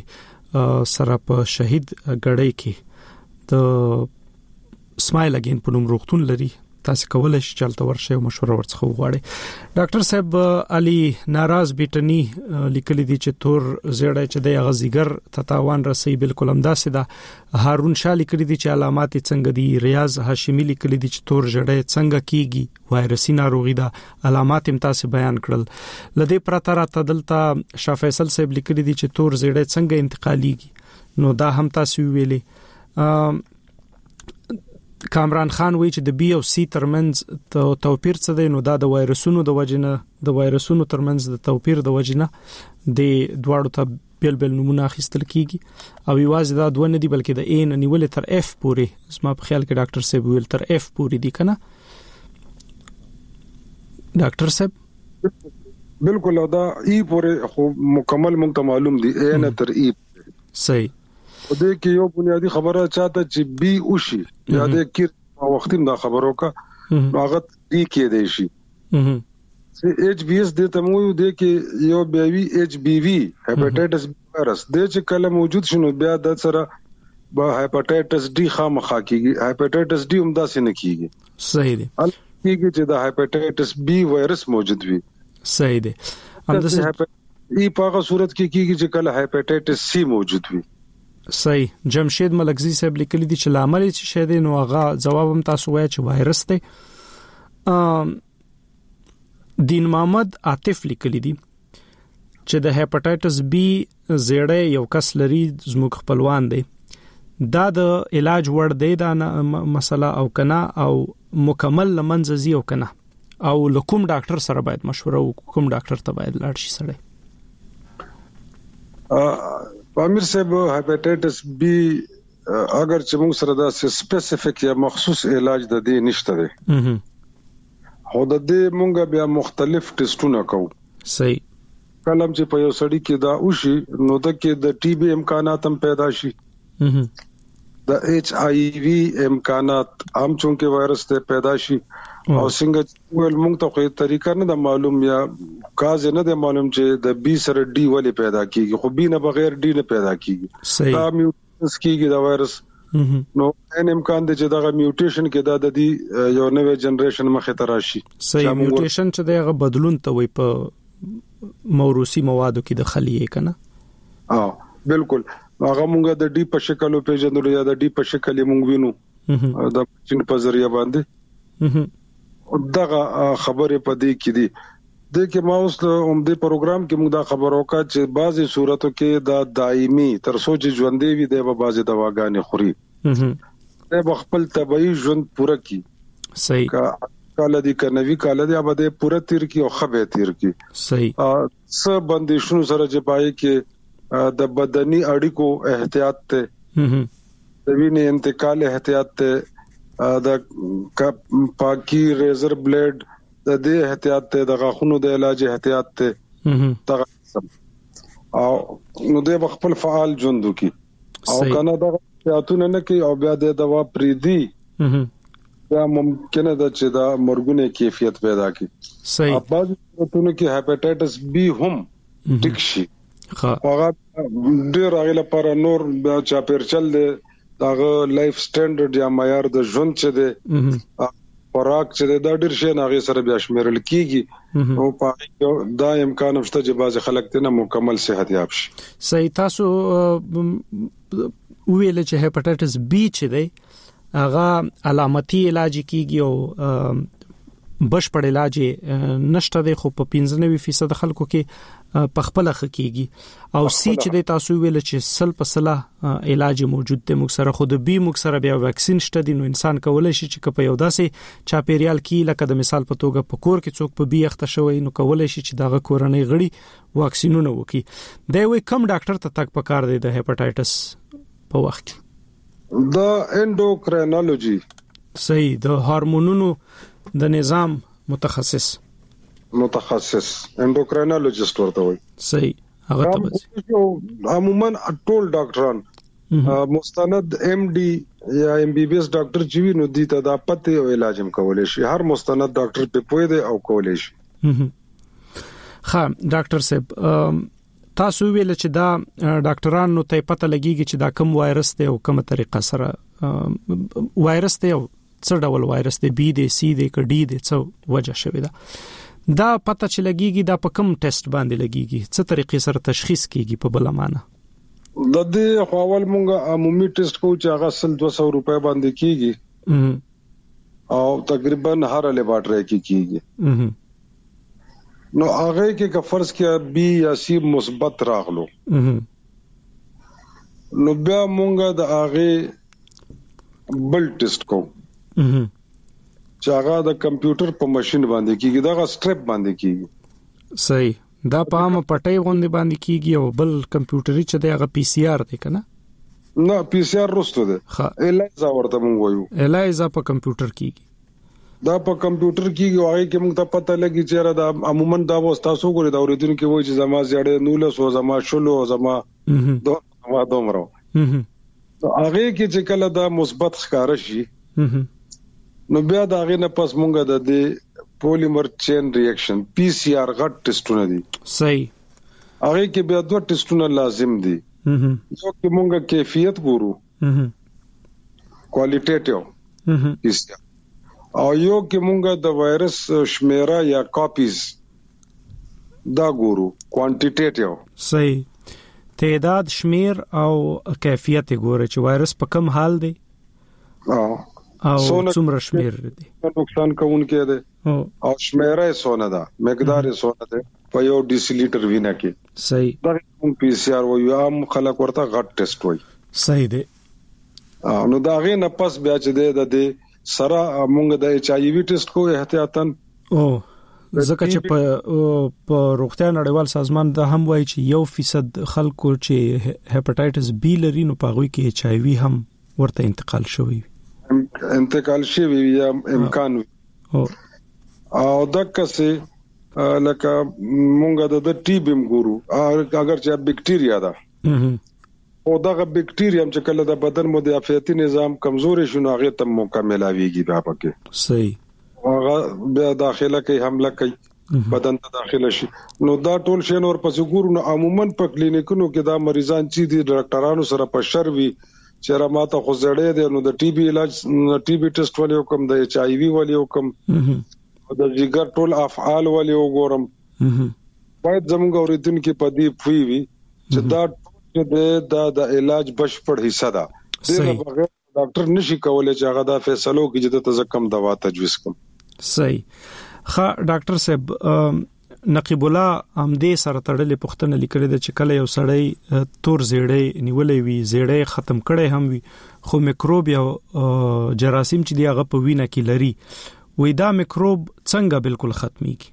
بډبيري سره په شهید غړی کې د سمایل اگین په نوم روغتون لري تاسو کولای شئ چلته ورشئ او مشوره ورڅخه وغواړئ. ډاکټر صاحب علي ناراض بیٹنی لیکلي دي چې تور زیړی چې د غزیګر تتاوان رسي بالکل همداسې ده. هارون شاه لیکلي دي چې علامات څنګه دي. ریاض هاشمي لیکلي دي چې تور زیړی څنګه کیږي، وایرسي ناروغي ده، علامات هم تاسو بیان کړل. لدې پرته راته دلته شاه فیصل صاحب لیکلي دي چې تور زیړی څنګه انتقاليږي، نو دا هم تاسو ویلي. کامران خان وایي چې د بي او سي ترمنځ توپیر څه دی، نو دا د وایرسونو د وجنه د وایرسونو ترمنځ د توپیر د وجنه د دواړو ته بیل نمونه اخیستل کیږي او یوازې دا دوه نه دي بلکې د A نه نیولې تر F پورې. زما په خیال کې ډاکټر صاحب ویل تر F پورې دي کنه ډاکټر صاحب؟ بالکل دا E پورې خو مکمل مونږ ته معلوم دي A نه تر E. صحیح. او دې کې یو بنیادی خبره چاته چې B وشي یا دې کې وختیم دا خبرو کا هغه D کې دی شي. HBS دې ته مو دې کې یو بیوی HBV هپاتایټس وایرس دې چې کله موجود شنو بیا د سره با هپاتایټس D خامخا کیږي. هپاتایټس D هم داسې نه کیږي. صحیح دی. کیږي چې د هپاتایټس B وایرس موجود وي. صحیح دی. همداسې ای په هغه صورت کې کیږي چې کله هپاتایټس C موجود وي. صحیح. جمشید ملکزی صاحب لیکلي دي چې لامل چې شه دي، نو هغه جواب هم تاسو وایي چې وایرس دی. دین محمد عاطف لیکلي دي چې د هپاتایټس B زیړی یو کس لري زموږ خپلوان دی، دا د علاج وړ دی دا مسله او کنه او مکمل لمنځي او کنه او لکوم ډاکټر سره باید مشوره وکوم ډاکټر ته باید لاړ شي سره. امیر صاحب هپاتایټس B اگر چې موږ سره دا سپیسیفیک یا مخصوص علاج د دې نشته دی، خو د دې موږ بیا مختلف ټیسټونه کوو. صحیح. کلم چې په یو سړی کې دا وشي نو د کې د TB امکانات هم پیدا شي، د HIV امکانات هم چونکه وایرس ته پیدا شي او څنګه ول موږ ته خو طریقه نه د معلوم یا کاز نه د معلوم چې د B سره D ولې پیدا کیږي، خو B نه بغیر D نه پیدا کیږي. دا میوټیشن کیږي د وایرس، نو ان امکان دی چې دا میوټیشن کې دا د دې یو نوې جنریشن مخه ته راشي. صحیح. میوټیشن چې دغه بدلون ته وي په موروثي موادو کې د خلیه کنه. بالکل. هغه مونږ د D په شکل او پیژندل یا د D په شکل مونږ وینو د چین په ذریعہ باندې. دغه خبره په دې کې دي د کې ما اوس د پروګرام کې موږ دا خبر وکړه چې بعضي صورتو کې دا دایمي تر سوچ ژوندې وي د بعضي دواګانې خوري د خپل طبيعي ژوند پوره کی. صحیح. کاله دي کنوي کاله دي ابده پوره تیر کی او خبه تیر کی. صحیح. څه بندیشونو سره چې پای کې د بدني اړیکو احتیاط ته، د وینې انتقال احتیاط ته، د پاکي ریزر بلیډ د دې احتیاط ته، د غاښونو د علاج احتیاط ته، او نو د خپل فعال ژوند کی او کنه د احتیاطونه نه کوي او بیا د دوا پریدي دا ممکنه ده چې دا مرګونه کیفیت پیدا کړي. صحیح. بعض وختونو کې هپاتایټس B هم ټیک شي. هغه ډیر هغه لپاره نور چا پرچل دی داغه لایف سټانډرډ یا معیار د ژوند چې دی خوراک چې دا ډیر شي نه هغه سره بیا شمیرل کیږي او په دا امکان شته چې بعض خلک ته مکمل صحت یاب شي. صحیح. تاسو ویل چې هپاتایټس B چې دی هغه علامتي علاج کیږي او بشپړ علاج نشته دی، خو په 95% خلکو کې په خپل خکېږي او C چې د تاسو ویل چې 100% علاج موجود دی موږ سره، خو د B موږ سره بیا ویکسین شته دی، نو انسان کولای شي چې په یو داسې چاپیریال کې لکه د مثال په توګه په کور کې څوک په B اخته شوی نو کولای شي چې دغه کورنۍ غړي واکسینونه وکړي. دا وي کم ډاکټر ته تک پکار دی د هپاتایټس په وخت د اندوکرینالوجي. صحیح. د هورمونونو د نظام متخصص اندوکرینالوجیست ورته وي. صحیح. هغه ته عموما ټول ډاکټران مستند MD یا MBBS ډاکټر چې وي نو دي ته د پته او علاج هم کولای شي. هر مستند ډاکټر په پوهه دی او کولای شي. ها ډاکټر صاحب تاسو ویل چې دا ډاکټرانو نو ته پته لګیږي چې دا کوم وایرس دی او کومه طریقه سره وایرس دی او څه ډول وایرس دی، بي دی، سی دی، کډي دی، څه وجه شوی دا پته چې لګيږي دا په کوم ټیسټ باندې لګيږي، څه طریقې سره تشخیص کیږي په بل معنا؟ د دې خپل مونږه عمومي ټیسټ کوو چې هغه 200 روپے باندې کیږي او تقریبا هر لیبارټری کې کیږي. نو هغه کې که فرض کې بي یا سی مثبت راغلو نو بیا مونږه د هغه بل ټیسټ کوو چې هغه د کمپیوټر په ماشين باندې کیږي، دا سټریپ باندې کیږي. صحیح. دا په عام پټي غونډې باندې کیږي او بل کمپیوټري چې دی هغه پی سی آر دی کنه؟ نه، پی سی آر رسته ده. الایزا ورته مونږ وایو. الایزا په کمپیوټر کیږي. دا په کمپیوټر کیږي او هغه کې موږ ته پته لګي چې دا عموما دا وستاسو غوړي دا اوریدونکو وایي چې زما زیاده 900 زما شلو زما دومره. هغه کې چې کله دا مثبت ښکار شي نو بیا دا غي نه پس مونږه د دې پولیمر چین ریاکشن پی سی آر غټ ټیسټونه دي. صحیح. هغه کې بیا دوه ټیسټونه لازم دي. یو کې مونږه کیفیت ګورو کوالټیټیو پی سی آر او یو کې مونږه د وایرس شمیره یا کاپیز دا ګورو کوانټیټیټیو. صحیح. تعداد، شمیر او کیفیت ګورو چې وایرس په کوم حال دی او څومره شمیر دی، نقصان کوونکی دی او شمیره سونه ده، مقدار سونه ده په یو ډیسی لیټر وینه کې. صحیح. دا کوم پی سی آر وایي، عام خلک ورته غټ ټیسټ وایي. صحیح دی. نو دا غي نه پس بیا چې د سره مونږ د ایچ آی وی ټیسټ کو احتیاطاً ځکه چې په روغتیا نړیوال سازمان دا هم وایي چې 1% خلکو چې هپاتایټس بی لري نو په غوي کې ایچ آی وی هم ورته انتقال شوی یا امکان وي او دکسه لکه مونږ د ټي بي ګورو اگر چې بکټیریا ده او دغه بکټیریم چې کله د بدن مدافعتي نظام کمزوري شونه هغه ته مکملاويږي بیا پکې. صحیح. هغه بیا داخله کوي، حمله کوي بدن ته داخله شي. نو دا ټول شی نور پس ګورو نو عموما په کلینیکونو کې دا مریضان چې دي ډاکټرانو سره په شروي چې را ماته خو زړې دي نو د ټي بي علاج ټي بي ټیسټ ولې وکم، د ایچ آی وی ولې وکم، د جګر ټول افعال ولې وګورم. باید زموږ اوریدونکو په دې پوي وي چې دا د علاج بشپړ حصہ ده. د بغیر ډاکټر نشي کولای چې هغه دا فیصلو کې چې ته کم دوا تجویز کوم. صحیح. ډاکټر صاحب نقیب الله امدې سره تړلې پښتنه لیکلې ده چې کله یو سړی تور زیړې نیولې وي، زیړې ختم کړي هم وي، خو میکروب یا جراثیم چې دی هغه په وینه کې لري، وې دا میکروب څنګه بالکل ختميږي؟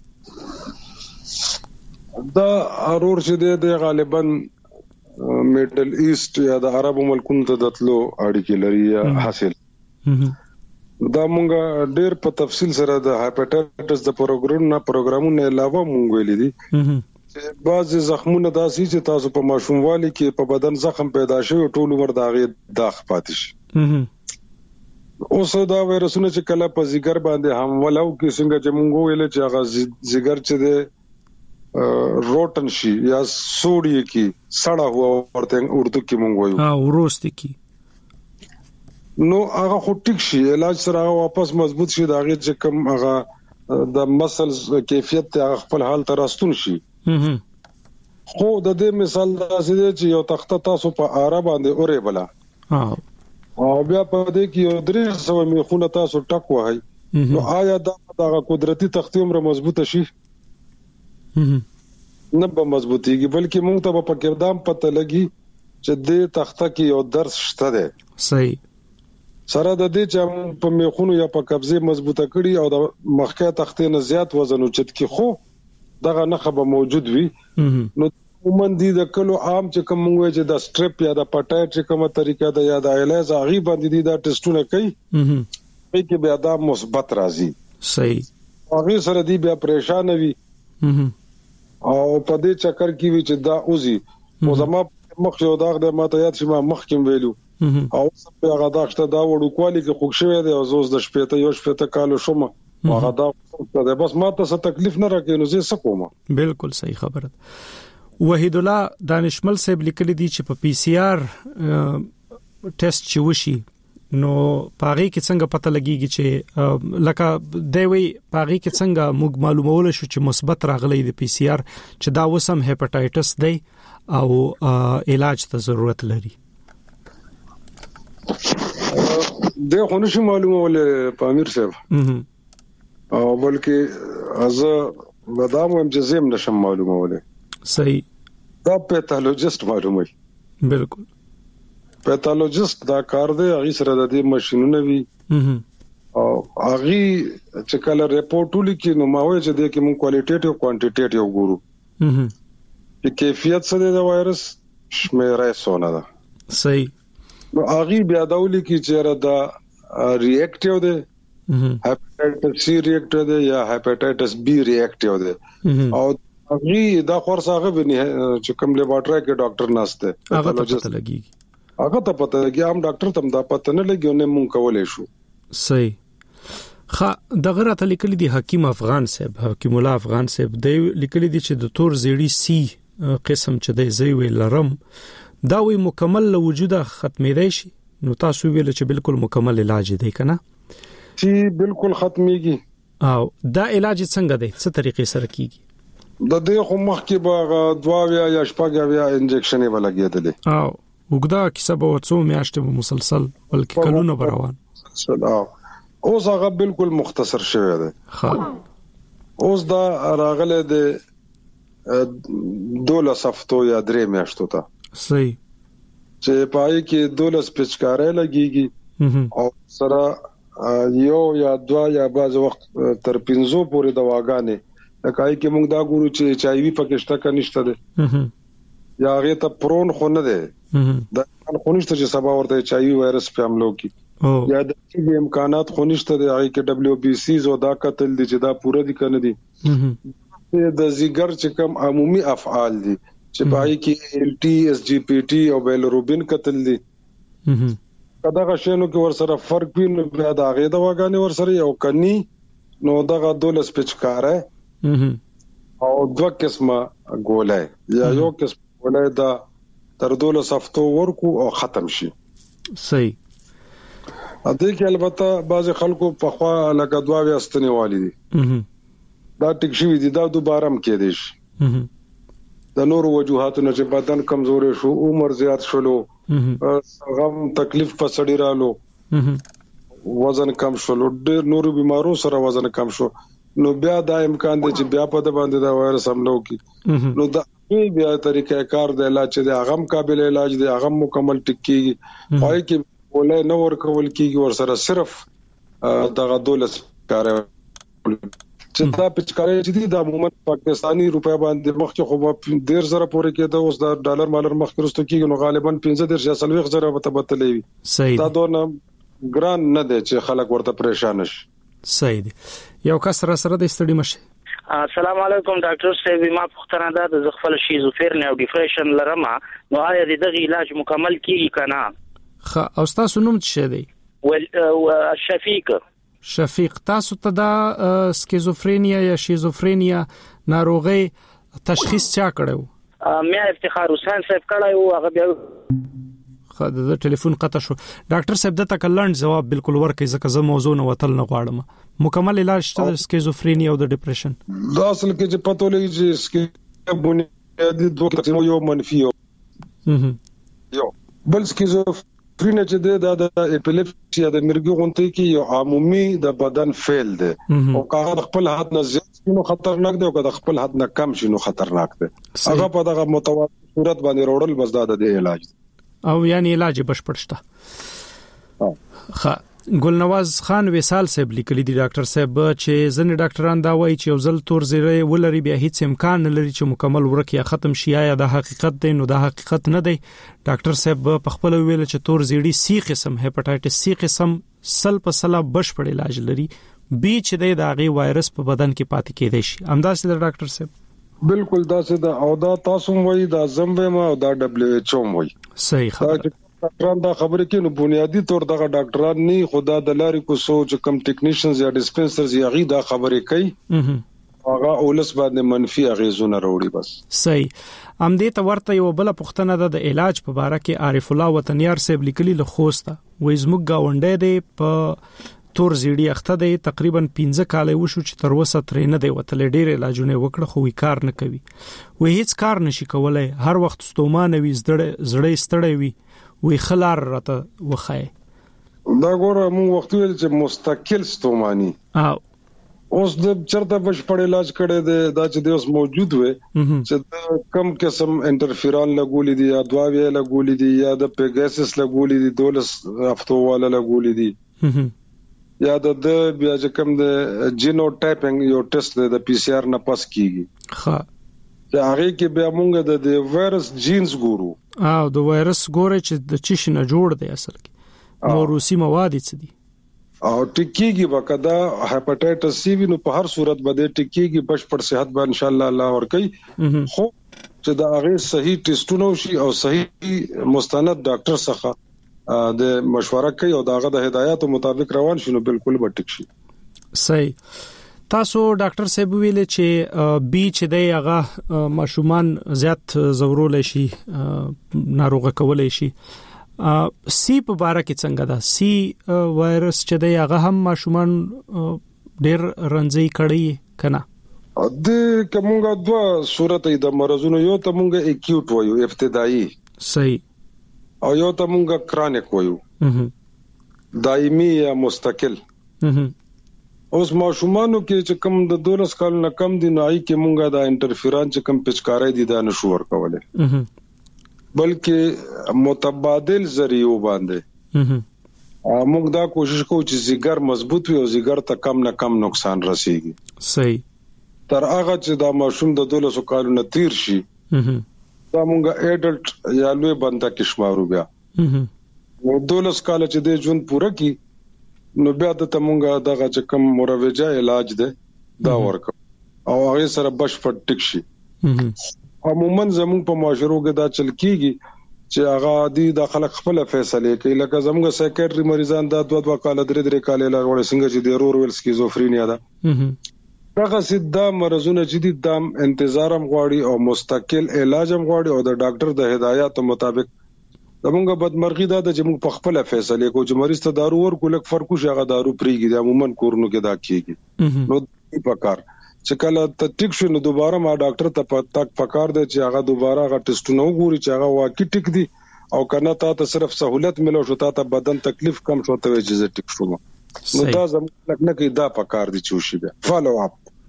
دا ارور چې دی غالبا میډل ایست یا د عربو ملکونو ته دتلو اړیکې لري یا حاصل. دا مونږه ډېر په تفصیل سره د هپاتایټس د پروګرامونو علاوه مونږ ویلي دي چې بعض زخمونه داسې چې تاسو په ماشوموالي کې په بدن زخم پیدا شي ټول عمر داغه داغ پاتې شي. اوس دا وایرسونه چې کله په ځګر باندې حمله وکړي څنګه چې مونږ ویل چې هغه ځګر چې د روټن شي یا سوډي کې سړا هوا ورته اردو کې مونږ وایو وروسته کې نو هغه خو ټیک شي، علاج سره واپس مضبوط شي، دا غي چې کوم هغه د مسلز کیفیت ته خپل حال ته راستون شي. خو د دې مثال داسې دی چې یو تخته تاسو په آرا باندې اورې بلا او بیا په دې کې یو 300 میخونه تاسو ټک وای نو آیا دا قدرتي تخته عمر مضبوطه شي؟ نه به مضبوطيږي، بلکې موږ ته په کردام پته لګي چې دې تخته کې یو درس شته ده. صحیح. سره د دې چې په میخونو یا په قبضه مضبوطه کړي او د مخکې تختې نه زیات وزن اوچت کی خو دغه نخه به موجود وي. نو عموما دي د کلو عام چې کوم وایي چې د سټریپ یا د پټایټ چې کومه طریقه ده یا د ایلیز هغه باندې دي دا ټیسټونه کوي کې بیا دا مثبت راځي. صحیح. هغه سره دي بیا پریشان وي او په دې چکر کې وی چې دا اوزي او زما مخ یو داغ د ماته یاد شي ما مخکم ویلو او په هغه داخته دا وړو کوالی کې خوښ شوی دی او زوز د شپته یو شپته کالو شوم هغه دا بس ماته څه تکلیف نه راکې نو زه سکوم. بالکل صحیح خبره. وحید الله دانشمل صاحب لیکلی دی چې په پی سی آر ټیسټ چې وشي نو پاغي کې څنګه پته لګیږي چې لکه دوی پاغي کې څنګه موږ معلومول شو چې مثبت راغلی د پی سی آر چې دا وسم هپاتایټس دی او علاج ته ضرورت لري. د خونشي معلومول پامیر صاحب او بلکې از بدام هم جزم نشم معلومول. صحیح. دا پیتالوجیست معلوموي. بالکل. پیتالوجیست دا کار دی هغه سره د دې ماشينونه وی او هغه چې کله ریپورت ولیکي نو ماوي چې د کوم کوالټیټیو کوانټیټیټیو ګورو چې کیفیت څه دی د وایرس شمیره سونه ده. صحیح. نو هغه بیا دا ولیکي چې دا ریاکټیو دی هپاتایټس سی ریاکټیو دی یا هپاتایټس بی ریاکټیو دی او هغه دا خورساغه بني چې کوم لیبارټری کې ډاکټر ناشته پیتالوجیست لګي هغه ته پته لګي عام ډاکټر تم دا پته نه لګي نو مونږ کولای شو. صحیح. خا دغه راته لیکلي دي حکیم افغان صاحب حکیم الله افغان صاحب دی لیکلي دي چې د تور زیړی سی قسم چې دی زوی لرم دا وی مکمل له وجوده ختمېدای شي نو تاسو ویل چې بالکل مکمل علاج دی کنه چې بالکل ختميږي او دا علاج څنګه دی څه طریقې سره کیږي؟ د دې خو مخ کې باغ دواویا یا شپږیا انجکشن یې ولګېدل او وګدا کیسه به څو میاشتې به مسلسل بلکې کلونه روان اوس هغه بالکل مختصر شوی دی. اوس دا راغله د 12 هفتو یا 3 میاشتو ته. صحیح. چې پای کې 12 پچکارې لګيږي او سره یو یا دوا یا بعض وخت تر 15 پورې دواګانې لکه کې موږ دا ګورو چې ایچ آی وی پکشته کنيشته ده یا هغه ته پرون خو نه ده دا خونشته چې سبا ورته ایچ آی وی وایرس په حملو کې یا د دې امکانات خونشته ده هغه کې دبليو بي سي زو دا قتل دي چې دا پوره دي کنه دي د زیګر چې کوم عمومي افعال دي چې پای کې ال ټي اس جی پی ټي او بیلروبین قتل دي کدا غشنو کې ور سره فرق وین بیا دا هغه دواګانې ور سره یو کني نو دغه 12 پچکاره او دوه قسمه ګولای یا یو قسم ولای دا تر 12 هفتو ورکو او ختم شي. صحیح. ا دې کې البته بعض خلکو په خوا لکه دوا وستنی والی دي دا ټیک شي دي دا دوباره هم کې دي شي د نور وجوهاتو نه چې بدن کمزوري شو عمر زیات شلو غم تکلیف په سړی رالو وزن کم شلو ډېر نور بیمارو سره وزن کم شو نو بیا دا امکان دی چې بیا په د باندې دا وایرس حملو کی نو دا بیا طریقې کار د علاج دی هغه قابل علاج دی هغه مکمل ټکی پای کې ولې نو ورکول کیږي ور سره صرف دغه 12 کار چې دا پچکارې چې دی د عموما پاکستانی روپیا باندې مخکې خو په 1.5 پورې کې دا اوس د ډالر مالر مخکې رسټو کیږي نو غالبا 15.0 به تبتلې صحیح دا دونه ګران نه دی چې خلک ورته پریشان شي. صحیح دی. یو کس سره د استډي مشه. السلام علیکم ډاکټر صاحب ما پوښتنه ده د زغفل شیزوفرنیا او ډیپریشن لرمه نو آیا دغه علاج مکمل کیږي کنه؟ خا او تاسو نوم څه دی؟ شفیق. شفیق تاسو ته د سکیزوفرنیا یا شیزوفرنیا ناروغي تشخیص چا کړو؟ مې افتخار حسین صاحب کړو هغه بیا د ټلیفون قطع شو. ډاکټر صاحب د تکلند جواب بالکل ورکړي ځکه زه موضوع نه وتل نه غواړم. مکمل علاج شته د سکیزوفرینیا او د ډیپریشن؟ دا اصل کې چې پته لګي چې سکیزوفرینیا بنیادی دوه قسمه یو منفي یو بل سکیزوفرینیا چې د اپیلیپسي یا د مرګي غونټي کې یو عمومي د بدن فعل دی او هغه خپل حد نه زیات شنو خطرناک دی او هغه خپل حد نه کم شنو خطرناک دی هغه په دغه متوازن صورت باندې وروړل بس دا د علاج او یعنی علاج بشپړ شته. خا ګلنواز خان وصال صاحب لیکلي دي ډاکټر صاحب چې ځنې ډاکټران دا وایي چې یو ځل تور زیړی ولري بیا هیڅ امکان نه لري چې مکمل ورکه یا ختم شي یا د حقیقت دی نو د حقیقت نه دی. ډاکټر صاحب په خپل ویل چې تور زیړی سی قسم هپاتایټس سی قسم سل په سلا بشپړ علاج لري بي چې د هغه وایرس په بدن کې پاتې کېدای شي. همداسې د ډاکټر صاحب بالکل دا څه دا او دا تاسو وایي دا زمبه ما او دا دبليو ایچ او وایي صحیح خبره. ډاکټران دا خبره کوي نو بنیادی طور دغه ډاکټران نه خدا د لاري کو سوچ کم ټیکنیشنز یا ډیسپنسرز یغي دا خبره کوي هغه اولس باندې منفي اغیزونه وروړي بس. صحیح. ام دې ته ورته یو بل پوښتنه ده د علاج په اړه کې عارف الله وطنیار صاحب لیکلي له خوسته وې زموږ گاونډي دی په تور زیړی اخته دی تقریبا 15 کال وشو چې تر وسه ترې نه دی وتل ډیر علاجونه وکړه خو کار نه کوي وې هیڅ کار نشي کولای هر وخت ستومانه وي زړې ستړې وي وې خلار راته وخای دا ګوره مو وخت ویل چې مستقل ستومانی اوس د چرته بشپړ علاج کړي دی دا چې اوس موجود وي چې کم قسم انټرفیرون لګولې دي یا دواوی لګولې دي یا د پیګاسس لګولې دي 12 هفتو والا لګولې دي یا د بیا چې کوم د جینوټایپینګ یو ټیسټ د پی سی آر نه پاس کیږي ها چې هغه کې بیا مونږ د وایرس جینز ګورو د وایرس ګوري چې د چیش نه جوړ دی اصل کې موروثي مواد څه دي او ټکیږي وکدا هپاتایټس سی وی نو په هر صورت باندې ټکیږي بشپړ صحت به ان شاء الله ور کوي خو چې دا هغه صحیح ټیسټونه شي او صحیح مستند ډاکټر څخه د مشوره کوي او داغه د هدایاتو مطابق روان شي نو بالکل به ټیک شي صحیح تاسو ډاکټر صاحب ویل چې بي چې دی هغه ماشومان زیات زورول شي ناروغه کولای شي سی په باره کې څنګه دا سی وایرس چې دی هغه هم ماشومان ډیر رنځي کړي کنه د کومه دوه صورت د مرزونو یو ته مونږه اکیوټ وایو ابتدایي صحیح او یو ته مونږه کرانیک وایو دایمي یا مستقل اوس ماشومانو کې چې کم د 12 کال نه کم دي نو کې مونږه د انټرفیرون چې کم پچکارای دي دا نشو ورکوله بلکې متبادل ذریعہ باندې موږ دا کوشش کوو چې زیګر مضبوط وي او زیګر ته کم نه کم نقصان رسیږي صحیح تر هغه چې دا ماشوم د 12 کالو نه تیر شي دا مونږه اډلټ یا لوی بنده کې شمارو بیا نو 12 کال چې د جون پوره کی نو بیا د تمونګه دغه چې کوم مروجه علاج ده دا ورک او هغه سره بشپړ ټیک شي عموما زموږ په معاشرو کې دا چل کیږي چې هغه دي د خلک خپل فیصله کوي لکه زموږ سایکیټری مریضان دا 2 کال 3 کال علاج وړي څنګه چې د رورول سکیزوفرینیا ده هغه سیده مرزونه جدي دام انتظارم غواړي او مستقل علاجم غواړي او د ډاکټر د هدایت مطابق زموږ بدمرغي دا د جمهور په خپل فیصله کو چې مریض ته دارو ورکول فرق شي هغه دارو پریږي د عموما کورونو کې دا کیږي نو په کار چې کله ته ټیک شو نو دوباره ما ډاکټر ته تک پکار دی چې هغه دوباره هغه ټیسټونه وګوري چې هغه واقعي ټیک دي او کنه ته صرف سہولت ملو شو ته بدن تکلیف کم شو ته چې ټیک شو نو دا زموږ نه کې دا پکار دي چې شي فالو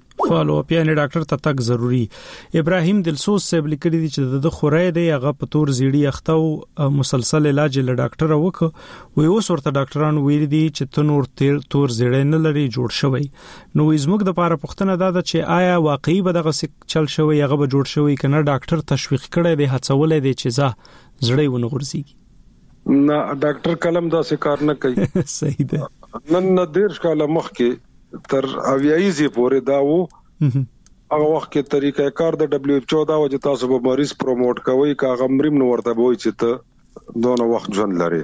اپ یعنی ډاکټر ته تک ضروری ابراهیم دلسوز صاحب لیکلي دي چې د خورای دی هغه په تور زیړی اخته مسلسل علاج له ډاکټر وکړ وې اوس ورته ډاکټرانو ویل دي چې تنور تور زیړی نه لري جوړ شوی نو زموږ د لپاره پوښتنه ده چې آیا واقعي به دغه چل شوی هغه به جوړ شوی کنه ډاکټر تشویق کړي دی هڅولې دي چې زړی ونه غورځي نه ډاکټر کلم دا څه کار نه کوي صحیح ده نن دیرش کاله مخکې تر اویایزي پورې دا وو هغه وخت کې طریقې کار د دبليو ایچ او دا و چې تاسو به مریض پروموټ کوئ کاغه مریم نو ورته وای چې ته دونه وخت ژوند لري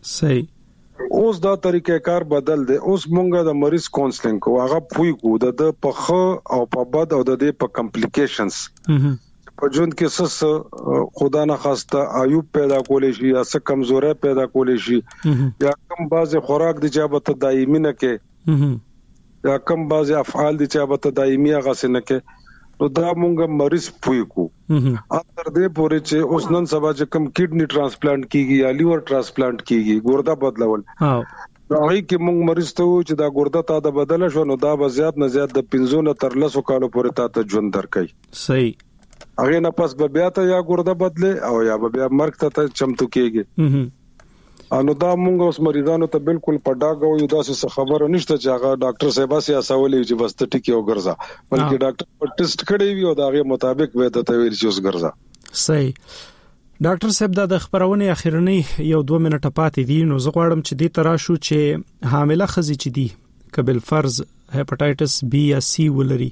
صحیح اوس دا طریقې کار بدل دی اوس مونږه د مریض کونسلینګ کو هغه پوي کو د پخ او په بد او د په کمپلیکیشنز په ژوند کې سس خدا نه خواسته عیوب پیدا کولې شي یا څه کمزوري پیدا کولې شي یا کم بازه خوراک دی چې به دایمي نه کې یا کم بازي افعال دي چې به دایمي غسه نه کې نو دا مونږه مریض پوي کو اندر دې پورې چې اوس نن سبا چې کم کډنی ټرانسپلانټ کیږي یا لیور ټرانسپلانټ کیږي ګوردا بدلول راوي کې مونږ مریض ته و چې دا ګوردا تا د بدل شو نو دا به زیات نه زیات د 15 تر 10 کالو پورې تا ته ژوند درکې صحیح هغه نه پس به بیا ته یا ګوردا بدله او یا به بیا مرګ ته چمتو کیږي انو دا مونږ اوس مریضانو ته بالکل پډاګو یو داسې خبره نشته چې هغه ډاکټر صاحب سي اسولې چې بس ته ټیکي او ګرځا بلکې ډاکټر ټیسټ کړي وي او داغه مطابق به ته ویل چې اوس ګرځا صحیح ډاکټر صاحب د خبرونه اخیرنی یو 2 منټه پاتې دي نو زه غواړم چې دې ترا شو چې حامله خزي چې دي قبل فرض هپاتایټس بی یا سی ولري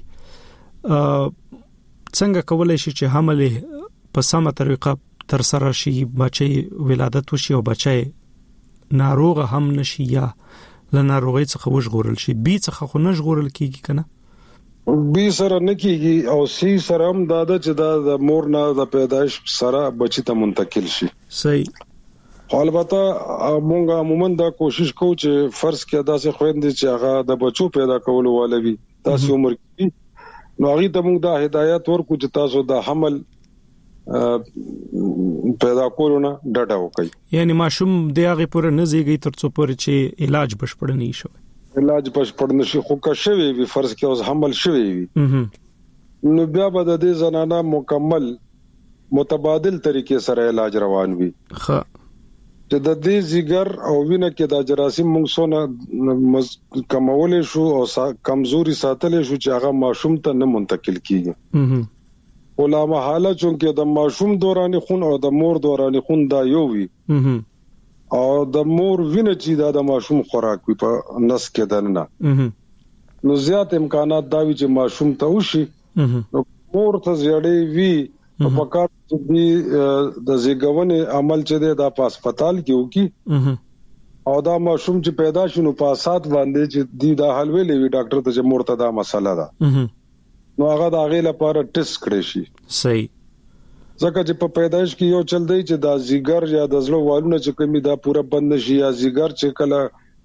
څنګه کولای شي چې حمله په سمه طریقه تر سره شي بچي ولادت وشي او بچي ناروغه هم نشي یا له ناروغي څخه وژغورل شي بي څخه خو نه ژغورل کیږي کنه بي سره نه کیږي او سي سره هم دا د چې دا د مور نه د پیدائش سره بچی ته منتقل شي صحیح البته مونږه عموما دا کوشش کوو چې فرض کې ادا سه خويندې چې هغه د بچو پیدا کولو والوي تاسو عمر کې نو هغه ته مونږ دا هدایت ورکو چې تاسو د حمل پیدا کولو نه ډډه وکړئ یعنی ماشوم د هغه پر نه زیږي ترڅو پر چې علاج بشپړ نه شي علاج بشپړ نشي خو کا شوی وي فرض کې اوس حمل شوی وي نو بیا به د دې زنانه مکمل متبادل طریقې سره علاج روان وي ښه چې د دې زیګر او وینه کې د جراثیم موږ سونه کمولې شو او کمزوري ساتلې شو چې هغه ماشوم ته نه منتقل کیږي علامه حاله چې د ماشوم دوراني خون او د مور دوراني خون دا یو وي او د مور وینه چې د ماشوم خوراک وي په نس کې دننه نو زیات امکانات دا وي چې ماشوم ته وشي نو مور ته زیړې وی په کار چې د زیګونې عمل چې د هسپتال کې وکي او دا ماشوم چې پیدا شونه په اساس باندې چې دی دا حل ویلې وی ډاکټر ته چې مرته دا مسله ده نو هغه د هغه لپاره ټیسټ کړی شي صحیح ځکه چې په پیدایش کې یو چل دی چې دا زیګر یا د زړه والونه چې کمی دا پورا بند نشي یا زیګر چې کله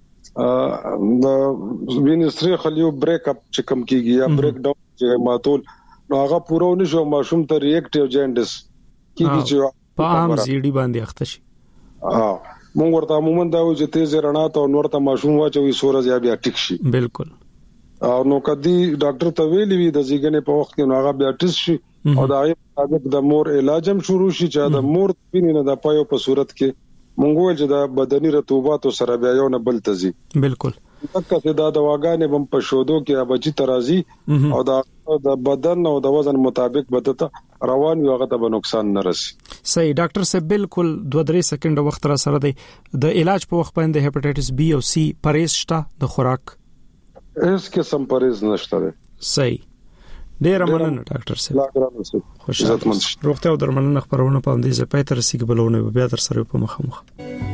د وینستري خلیو بریک اپ چې کم کیږي یا بریک ډاون چې ماتول نو هغه پورا ونشو ماشوم ته ریاکټیو جاینډس کیږي چې په عام زیړی باندې اخته شي مونږ ورته عموما دا و چې تیز رڼا ته نورته ماشوم واچوي سورج یا بیا ټیک شي بالکل او نو کدي ډاکټر ته ویلی وی د زیګنې په وخت کې نو هغه بیا ټیسټ شي او دا یې مطابق د مور علاج هم شروع شي چې د مور وینې نه د پایو په صورت کې مونږ وایو چې د بدني رطوبات سره بیا یو نه بل تزي بالکل تکه دا دواګانې بم په شودو کې ابجی ترازی او د بدن او د وزن مطابق بدته روان یو هغه ته به نقصان نه رسي صحیح ډاکټر صاحب بالکل 2-3 سکند وخت را سره دی د علاج په وخت باندې هپاتایټس بی او سی پرهیز شته د خوراک اس قسم پرهیز نشته صحیح ډیر مننه ډاکټر صاحب خوشاله روغتیا او درملنه خبرونه په دې ځای پاتې رسیدي بلونه بیا در سره په مخه